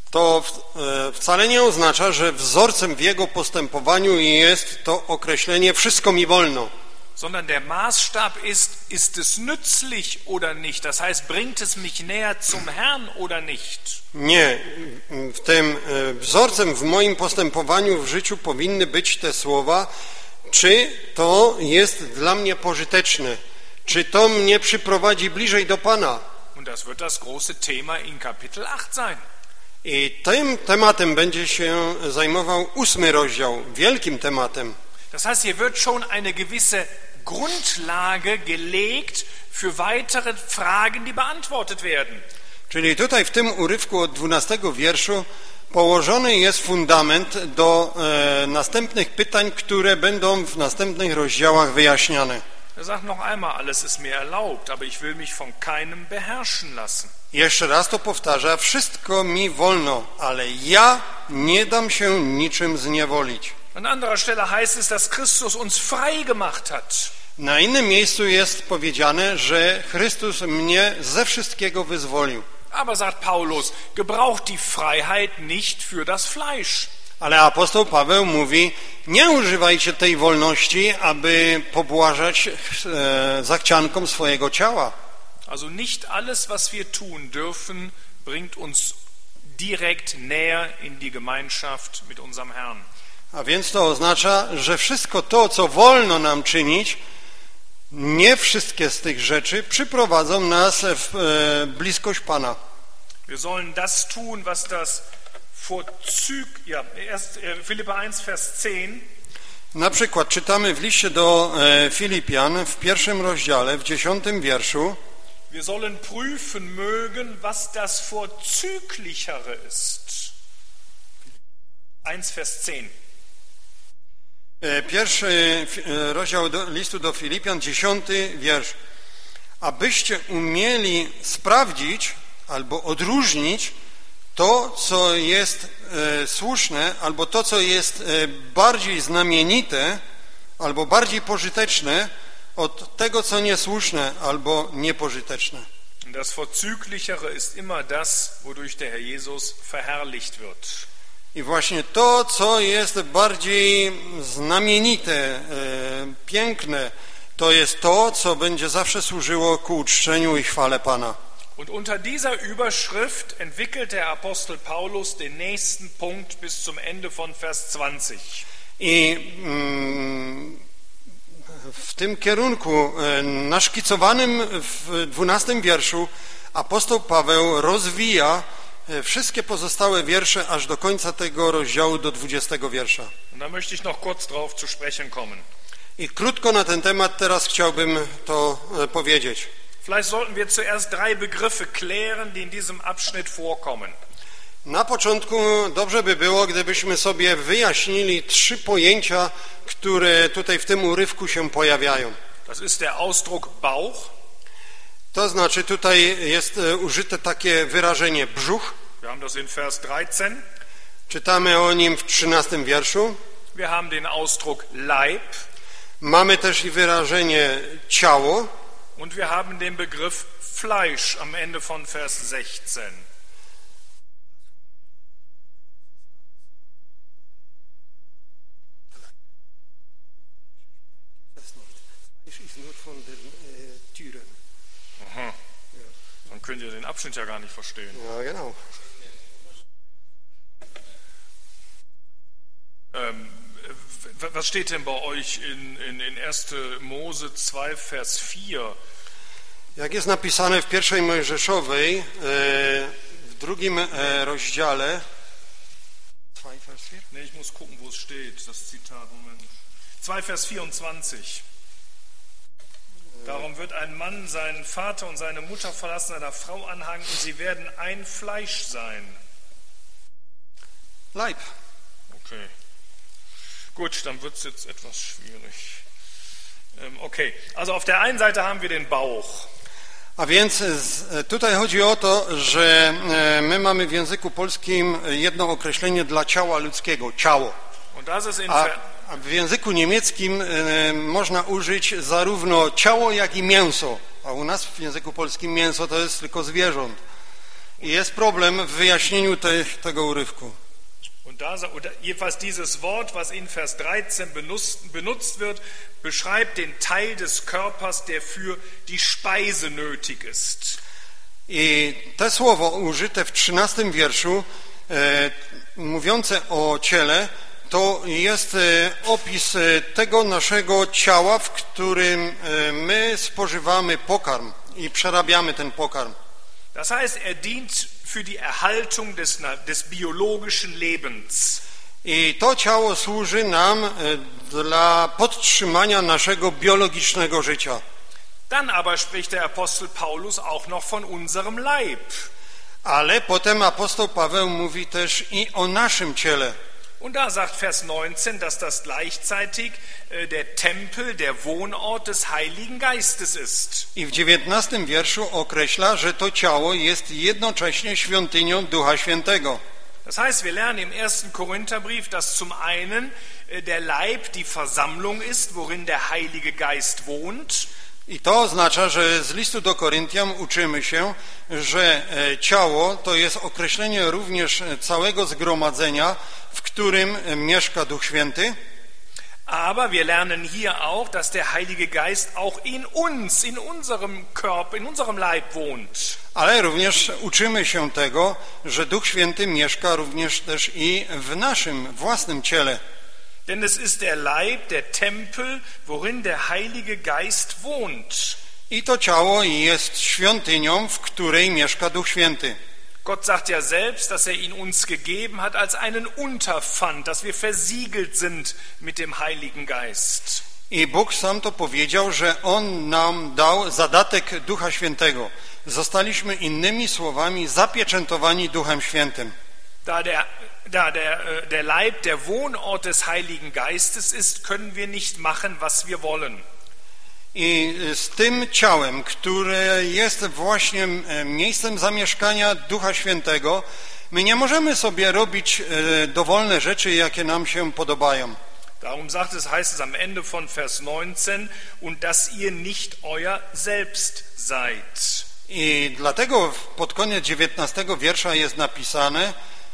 to wcale nie oznacza, że wzorcem w jego postępowaniu jest to określenie wszystko mi wolno. Sondern der Maßstab ist, ist es nützlich oder nicht? Das heißt, bringt es mich näher zum Herrn oder nicht? Nie, w tym wzorcem w moim postępowaniu w życiu powinny być te słowa, czy to jest dla mnie pożyteczne, czy to mnie przyprowadzi bliżej do Pana. Und das wird das große Thema in Kapitel acht sein. I tym tematem będzie się zajmował ósmy rozdział, wielkim tematem. Das heißt, hier wird schon eine gewisse Grundlage gelegt für weitere Fragen, die beantwortet werden. Czyli tutaj w tym urywku od dwunastego wierszu położony jest fundament do e, następnych pytań, które będą w następnych rozdziałach wyjaśniane. Er sagt noch einmal, alles ist mir erlaubt, aber ich will mich von keinem beherrschen lassen. Jeszcze raz to powtarza, wszystko mi wolno, ale ja nie dam się niczym zniewolić. An anderer Stelle heißt es, dass Christus uns frei gemacht hat. Na innym miejscu jest powiedziane, że Chrystus mnie ze wszystkiego wyzwolił. Aber sagt Paulus, gebraucht die Freiheit nicht für das Fleisch. Ale apostoł Paweł mówi, nie używajcie tej wolności, aby pobłażać e, zachciankom swojego ciała. Also nicht alles, was wir tun dürfen, bringt uns direkt näher in die Gemeinschaft mit unserem Herrn. A więc to oznacza, że wszystko to, co wolno nam czynić, nie wszystkie z tych rzeczy przyprowadzą nas w e, bliskość Pana. Wir sollen das tun, was das vorzüg, ja, erst Philipper eins, Vers zehn. Na przykład czytamy w liście do e, Filipian w pierwszym rozdziale, w dziesiątym wierszu. Wir sollen prüfen mögen, was das vorzüglichere ist. eins, Vers zehn. Pierwszy rozdział do, listu do Filipian, dziesiąty wiersz. Abyście umieli sprawdzić albo odróżnić to, co jest e, słuszne, albo to, co jest e, bardziej znamienite, albo bardziej pożyteczne od tego, co niesłuszne, albo niepożyteczne. Das Vorzüglichere ist immer das, wodurch der Herr Jesus verherrlicht wird. I właśnie to, co jest bardziej znamienite, e, piękne, to jest to, co będzie zawsze służyło ku uczczeniu i chwale Pana. Und unter dieser Überschrift entwickelt der Apostel Paulus den nächsten Punkt bis zum Ende von Vers zwanzig. I mm, w tym kierunku e, naszkicowanym w dwunastym wierszu apostoł Paweł rozwija wszystkie pozostałe wiersze aż do końca tego rozdziału do dwudziestego wiersza. Und da möchte ich noch kurz drauf zu sprechen kommen. I krótko na ten temat teraz chciałbym to powiedzieć. Vielleicht sollten wir zuerst drei Begriffe klären, die in diesem Abschnitt vorkommen. Na początku dobrze by było, gdybyśmy sobie wyjaśnili trzy pojęcia, które tutaj w tym urywku się pojawiają. Das ist der Ausdruck Bauch. To znaczy tutaj jest użyte takie wyrażenie brzuch. Wir haben das in Vers dreizehn. Czytamy o nim w trzynastym wierszu. Wir haben den Ausdruck Leib. Mamy też i wyrażenie ciało. Und wir haben den Begriff Fleisch am Ende von Vers sechzehn. Aha. Dann könnt ihr den Abschnitt ja gar nicht verstehen. Ja, genau. Ähm, was steht denn bei euch in, in, in erster Mose zwei, Vers vier? Jak jest napisane w pierwszej Mojżeszowej, w drugim rozdziale. Nee, ich muss gucken, wo es steht, das Zitat. Moment. zwei, Vers vierundzwanzig. Darum wird ein Mann seinen Vater und seine Mutter verlassen, einer Frau anhangen, und sie werden ein Fleisch sein. Leib. Okay. Gut, dann wird es jetzt etwas schwierig. Ähm, okay, also auf der einen Seite haben wir den Bauch. A więc tutaj chodzi o to, że my mamy w języku polskim jedno określenie dla ciała ludzkiego, ciało. A, a w języku niemieckim można użyć zarówno ciało, jak i mięso. A u nas w języku polskim mięso to jest tylko zwierząt. I jest problem w wyjaśnieniu te, tego urywku. Und da, oder jedenfalls dieses Wort, was in Vers dreizehn benutzt, benutzt wird, beschreibt den Teil des Körpers, der für die Speise nötig ist. I te słowo użyte w trzynastym wierszu, e, mówiące o ciele, to jest e, opis e, tego naszego ciała, w którym e, my spożywamy pokarm i przerabiamy ten pokarm. Das heißt, er dient für die Erhaltung des, des biologischen Lebens. I to ciało służy nam e, dla podtrzymania naszego biologicznego życia. Dann aber spricht der Apostel Paulus auch noch von unserem Leib. Ale potem apostoł Paweł mówi też i o naszym ciele. Und da sagt Vers neunzehn, dass das gleichzeitig der Tempel, der Wohnort des Heiligen Geistes ist. I w dziewiętnastym wierszu określa, że to ciało jest jednocześnie świątynią Ducha Świętego. Das heißt, wir lernen im ersten Korintherbrief, dass zum einen der Leib die Versammlung ist, worin der Heilige Geist wohnt. I to oznacza, że z listu do Koryntian uczymy się, że ciało to jest określenie również całego zgromadzenia, w którym mieszka Duch Święty. Aber wir lernen hier auch, dass der Heilige Geist auch in uns, in unserem Körper, in unserem Leib wohnt. Ale również uczymy się tego, że Duch Święty mieszka również też i w naszym własnym ciele. Denn es ist der Leib, der Tempel, worin der Heilige Geist wohnt. I to ciało jest świątynią, w której mieszka Duch Święty. Gott sagt ja selbst, dass er ihn uns gegeben hat als einen Unterpfand, dass wir versiegelt sind mit dem Heiligen Geist. I Bóg sam to powiedział, że On nam dał zadatek Ducha Świętego. Zostaliśmy innymi słowami zapieczętowani Duchem Świętym. Da der, da der, der Leib der Wohnort des Heiligen Geistes ist, können wir nicht machen, was wir wollen. I z tym ciałem, które jest właśnie miejscem zamieszkania Ducha Świętego, my nie możemy sobie robić dowolne rzeczy, jakie nam się podobają. Darum sagt es, heißt es am Ende von Vers neunzehn, und dass ihr nicht euer Selbst seid. I dlatego pod koniec dziewiętnastego wiersza jest napisane,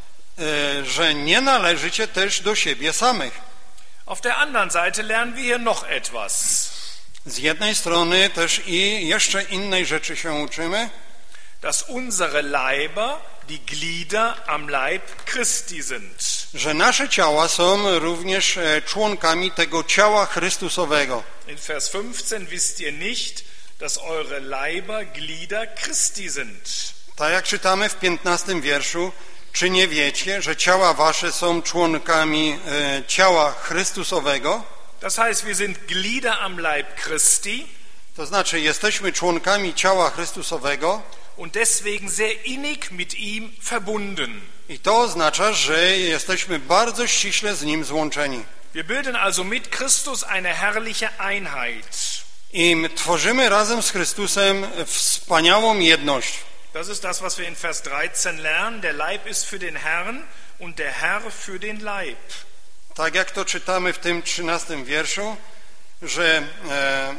że nie należycie też do siebie samych. Auf der anderen Seite lernen wir hier noch etwas. Z jednej strony też i jeszcze innej rzeczy się uczymy, dass unsere Leiber die Glieder am Leib Christi sind. Że nasze ciała są również członkami tego ciała Chrystusowego. In Vers fünfzehn wisst ihr nicht, dass eure Leiber Glieder Christi sind. Tak jak czytamy w piętnastym wierszu, czy nie wiecie, że ciała wasze są członkami e, ciała Chrystusowego? Das heißt, wir sind Glieder am Leib Christi. To znaczy, jesteśmy członkami ciała Chrystusowego. Und deswegen sehr innig mit ihm verbunden. I to oznacza, że jesteśmy bardzo ściśle z Nim złączeni. Wir bilden also mit Christus eine herrliche Einheit. I my tworzymy razem z Chrystusem wspaniałą jedność. Das ist das, was wir in Vers dreizehn lernen. Der Leib ist für den Herrn und der Herr für den Leib. Tak jak to czytamy w tym trzynastym wierszu, że e,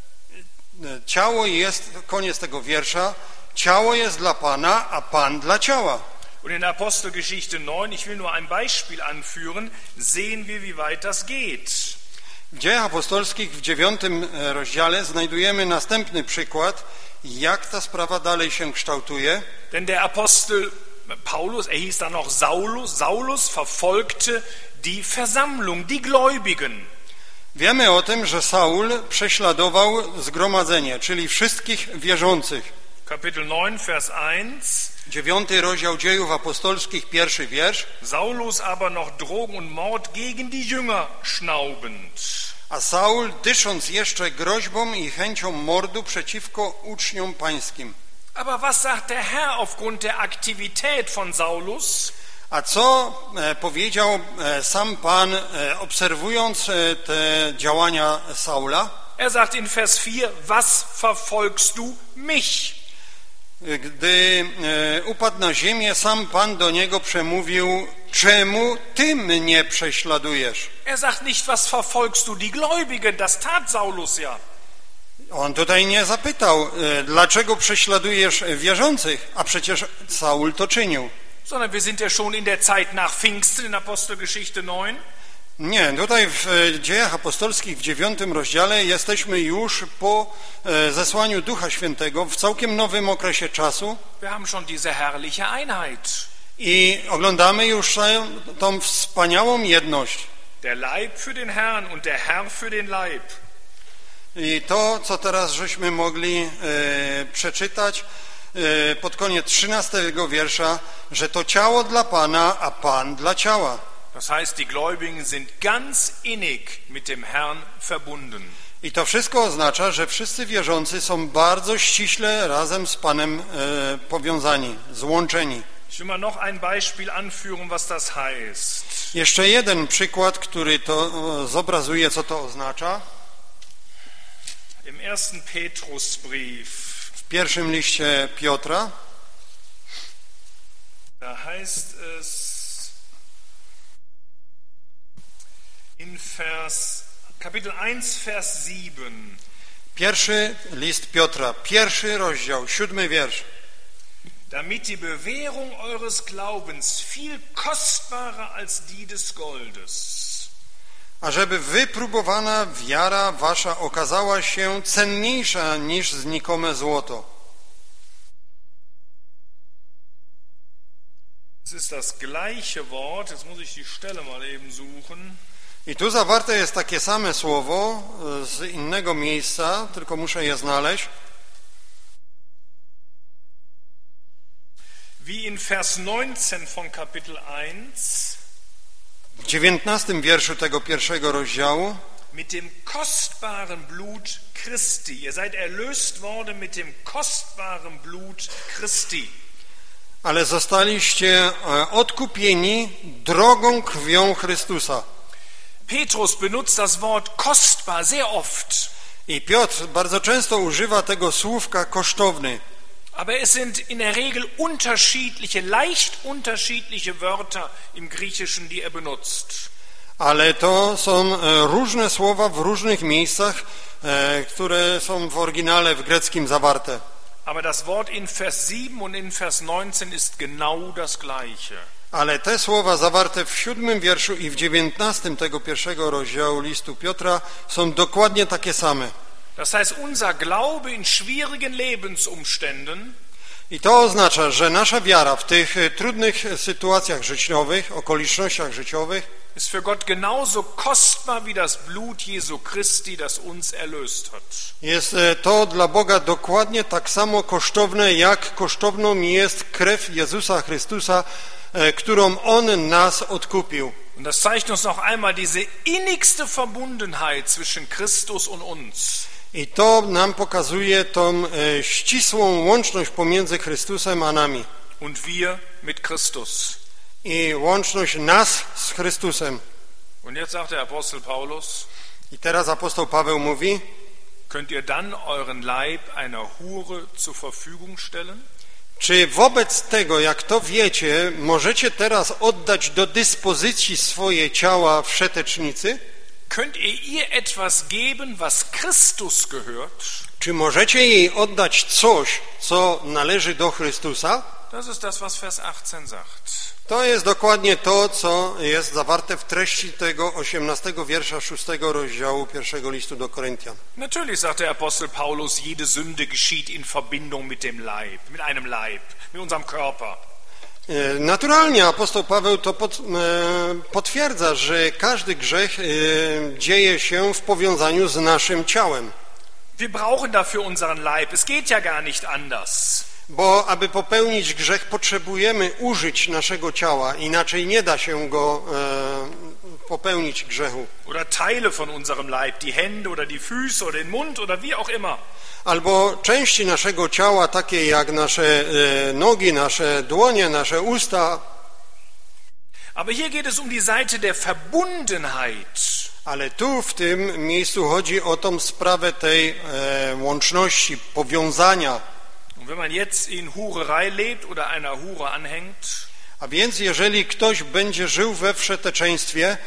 ciało jest, koniec tego wiersza, ciało jest dla Pana, a Pan dla ciała. Und in Apostelgeschichte neun, ich will nur ein Beispiel anführen, sehen wir, wie weit das geht. W Dziejach Apostolskich w dziewiątym rozdziale znajdujemy następny przykład, jak ta sprawa dalej się kształtuje. Denn der Apostel Paulus, er hieß dann noch Saulus, Saulus verfolgte die Versammlung, die Gläubigen. Wiemy o tym, że Saul prześladował zgromadzenie, czyli wszystkich wierzących. Kapitel neun, Vers eins. Dziewiąty rozdział Dziejów Apostolskich, pierwszy wiersz. Saulus aber noch Drogen und Mord gegen die Jünger schnaubend. A Saul, dysząc jeszcze groźbą i chęcią mordu przeciwko uczniom pańskim. Aber was sagt der Herr aufgrund der Aktivität von Saulus? A co e, powiedział e, sam Pan, e, obserwując e, te działania Saula? Er sagt in Vers vier, was verfolgst du mich? Gdy e, upadł na ziemię, sam Pan do niego przemówił, czemu ty mnie prześladujesz? Er sagt nicht, was verfolgst du die Gläubigen, das tat Saulus ja. On tutaj nie zapytał, dlaczego prześladujesz wierzących, a przecież Saul to czynił. Sondern wir sind ja schon in der Zeit nach Pfingsten in Apostelgeschichte neun. Nie, tutaj w Dziejach Apostolskich w dziewiątym rozdziale jesteśmy już po zesłaniu Ducha Świętego w całkiem nowym okresie czasu. Wir haben schon diese herrliche Einheit. I oglądamy już tą wspaniałą jedność. Der Leib für den Herrn und der Herr für den Leib. I to, co teraz żeśmy mogli e, przeczytać e, pod koniec trzynastego wiersza, że to ciało dla Pana, a Pan dla ciała. Das heißt, die Gläubigen sind ganz innig mit dem Herrn verbunden. I to wszystko oznacza, że wszyscy wierzący są bardzo ściśle razem z Panem e, powiązani, złączeni. Ich will mal noch ein Beispiel anführen, was das heißt. Jeszcze jeden przykład, który to zobrazuje, co to oznacza. Im ersten Petrusbrief. W pierwszym liście Piotra. Da heißt es in Vers, Kapitel eins, Vers sieben. Pierwszy list Piotra, pierwszy rozdział, siódmy wiersz. Damit die Bewährung eures Glaubens viel kostbarer als die des Goldes. Ażeby wypróbowana wiara wasza okazała się cenniejsza niż znikome złoto. Es ist das gleiche Wort, jetzt muss ich die Stelle mal eben suchen. I tu zawarte jest takie same słowo z innego miejsca, tylko muszę je znaleźć. Wie in Vers neunzehn von Kapitel eins. W dziewiętnastym wierszu tego pierwszego rozdziału. Mit dem kostbaren Blut Christi. Ihr seid erlöst worden mit dem kostbaren Blut Christi. Ale zostaliście odkupieni drogą krwią Chrystusa. Petrus benutzt das Wort kostbar sehr oft. I Piotr bardzo często używa tego słówka kosztowny. Aber es sind in der Regel unterschiedliche, leicht unterschiedliche Wörter im Griechischen, die er benutzt. Ale to są różne słowa w różnych miejscach, które są w oryginale w greckim zawarte. Aber das Wort in Vers sieben und in Vers neunzehn ist genau das gleiche. Ale te słowa zawarte w siódmym wierszu i w dziewiętnastym tego pierwszego rozdziału listu Piotra są dokładnie takie same. Das heißt, unser Glaube in schwierigen Lebensumständen I to oznacza, że nasza wiara w tych trudnych sytuacjach życiowych, okolicznościach życiowych ist für Gott genauso kostbar wie das Blut Jesu Christi, das uns erlöst hat. Jest to dla Boga dokładnie tak samo kosztowne, jak kosztowną jest krew Jezusa Chrystusa, którą On nas odkupił. Und das zeigt uns noch einmal diese innigste Verbundenheit zwischen Christus und uns. I to nam pokazuje tą e, ścisłą łączność pomiędzy Chrystusem a nami. Und wir mit Christus. I łączność nas z Chrystusem. Und jetzt sagt der Apostel Paulus, I teraz apostoł Paweł mówi, könnt ihr dann euren Leib einer Hure zur Verfügung stellen? czy wobec tego, jak to wiecie, możecie teraz oddać do dyspozycji swoje ciała wszetecznicy? Könnt ihr ihr etwas geben, was Christus gehört? Czy możecie jej oddać coś, co należy do Chrystusa? Das ist das, was Vers achtzehn sagt. To jest dokładnie to, co jest zawarte w treści tego osiemnastego wiersza szóstego rozdziału pierwszego listu do Koryntian. Natürlich sagt der Apostel Paulus, jede Sünde geschieht in Verbindung mit dem Leib, mit einem Leib, mit unserem Körper. Naturalnie apostoł Paweł to pod, e, potwierdza, że każdy grzech e, dzieje się w powiązaniu z naszym ciałem. Wir brauchen dafür unseren Leib. Es geht ja gar nicht anders. Bo aby popełnić grzech, potrzebujemy użyć naszego ciała, inaczej nie da się go e, popełnić grzechu. Oder Teile von unserem Leib, die Hände oder die Füße oder den Mund oder wie auch immer. Albo części naszego ciała, takie jak nasze e, nogi, nasze dłonie, nasze usta. Aber hier geht es um die Seite der Verbundenheit. Ale tu w tym miejscu chodzi o tą sprawę tej e, łączności, powiązania. Und wenn man jetzt in Hurerei lebt oder einer Hure anhängt, A więc jeżeli ktoś będzie żył we wszeteczeństwie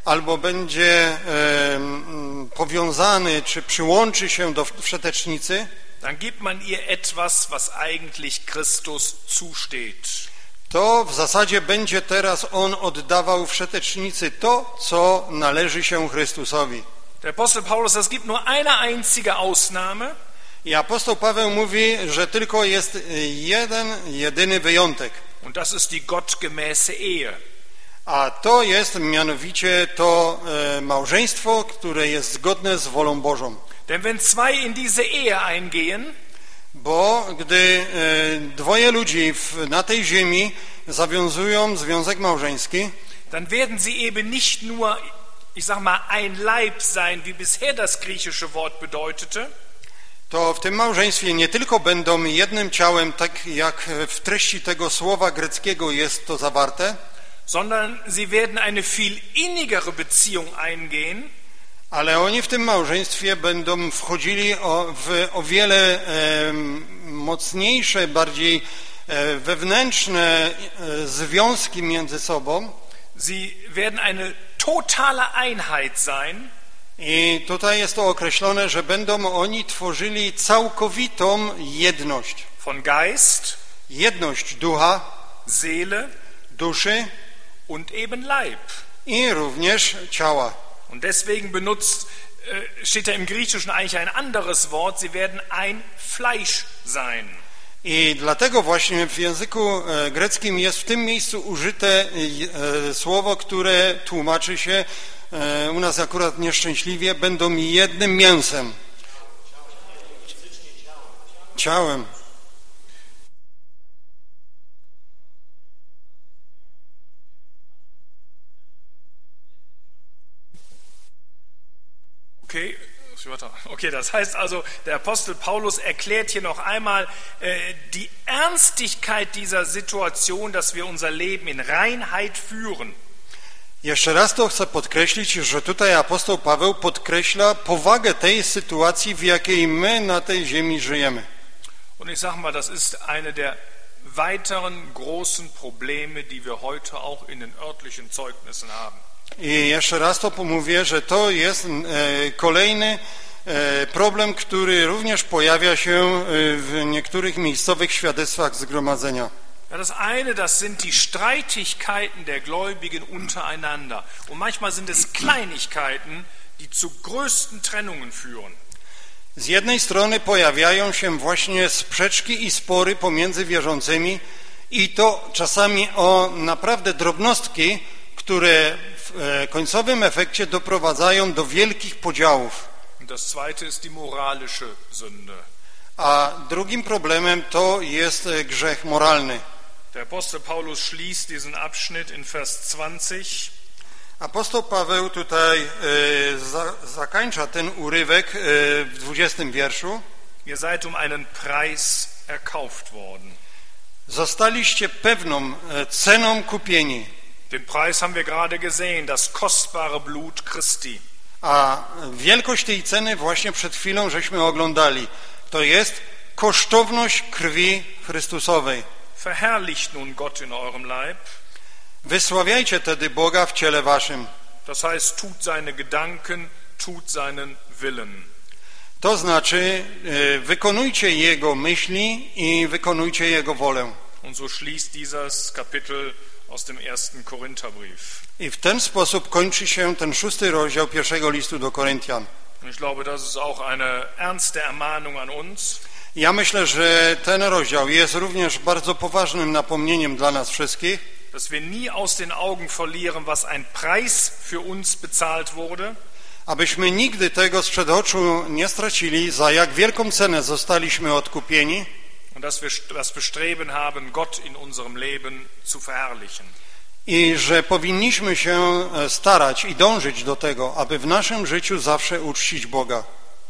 albo będzie e, powiązany, czy przyłączy się do wszetecznicy, dann gibt man ihr etwas, was eigentlich Christus zusteht. to w zasadzie będzie teraz on oddawał wszetecznicy to, co należy się Chrystusowi. Der Apostel Paulus, es gibt nur eine einzige Ausnahme. I apostoł Paweł mówi, że tylko jest jeden, jedyny wyjątek. Und das ist die gottgemäße Ehe. A to jest mianowicie to e, małżeństwo, które jest zgodne z wolą Bożą. Denn wenn zwei in diese Ehe eingehen, Bo gdy e, dwoje ludzi w, na tej ziemi zawiązują związek małżeński, dann werden sie eben nicht nur, ich sag mal, ein Leib sein, wie bisher das griechische Wort bedeutete, to w tym małżeństwie nie tylko będą jednym ciałem, tak jak w treści tego słowa greckiego jest to zawarte, sondern sie werden eine viel innigere Beziehung eingehen, ale oni w tym małżeństwie będą wchodzili o, w o wiele e, mocniejsze, bardziej e, wewnętrzne e, związki między sobą. sie werden eine totale Einheit sein, I tutaj jest to określone, że będą oni tworzyli całkowitą jedność. von Geist, Jedność ducha, Seele duszy und eben Leib. i również ciała. Und deswegen benutzt, äh, steht da im Griechischen eigentlich ein anderes Wort, sie werden ein Fleisch sein. I dlatego właśnie w języku e, greckim jest w tym miejscu użyte e, słowo, które tłumaczy się e, u nas akurat nieszczęśliwie, będą jednym mięsem. Ciałem. Okay, okay, das heißt also, der Apostel Paulus erklärt hier noch einmal äh, die Ernstigkeit dieser Situation, dass wir unser Leben in Reinheit führen. Jeszcze raz to chcę podkreślić, że tutaj apostoł Paweł podkreśla powagę tej sytuacji, w jakiej my na tej ziemi żyjemy. Und ich sage mal, das ist eine der weiteren großen Probleme, die wir heute auch in den örtlichen Zeugnissen haben. I jeszcze raz to pomówię, że to jest e, kolejny e, problem, który również pojawia się e, w niektórych miejscowych świadectwach zgromadzenia. Ja, das eine, das sind die Streitigkeiten der Gläubigen untereinander. Und manchmal sind es Kleinigkeiten, die zu größten Trennungen führen. Z jednej strony pojawiają się właśnie sprzeczki i spory pomiędzy wierzącymi i to czasami o naprawdę drobnostki, które w końcowym efekcie doprowadzają do wielkich podziałów. Und das zweite ist die moralische Sünde. A drugim problemem to jest grzech moralny. Der Apostel Paulus schließt diesen Abschnitt in Vers zwanzig. Apostoł Paweł tutaj e, za, zakończa ten urywek e, w dwudziestym wierszu. Ihr seid um einen Preis erkauft worden. Zostaliście pewną e, ceną kupieni. Den Preis haben wir gerade gesehen, das kostbare Blut Christi. A wielkość tej ceny właśnie przed chwilą żeśmy oglądali. To jest kosztowność krwi Chrystusowej. Verherrlicht nun Gott in eurem Leib. Wysławiajcie tedy Boga w ciele waszym. Das heißt, tut seine Gedanken, tut seinen Willen. To znaczy, e, wykonujcie Jego myśli i wykonujcie Jego wolę. Und so schließt dieses Kapitel aus dem ersten Korintherbrief. I w ten sposób kończy się ten szósty rozdział pierwszego listu do Koryntian. Ich glaube, das ist auch eine ernste Ermahnung an uns. Ja myślę, że ten rozdział jest również bardzo poważnym napomnieniem dla nas wszystkich, dass wir nie aus den Augen verlieren, was ein Preis für uns bezahlt wurde. abyśmy nigdy tego sprzed oczu nie stracili, za jak wielką cenę zostaliśmy odkupieni Und dass wir das Bestreben haben, Gott in unserem Leben zu verherrlichen. i że powinniśmy się starać i dążyć do tego, aby w naszym życiu zawsze uczcić Boga.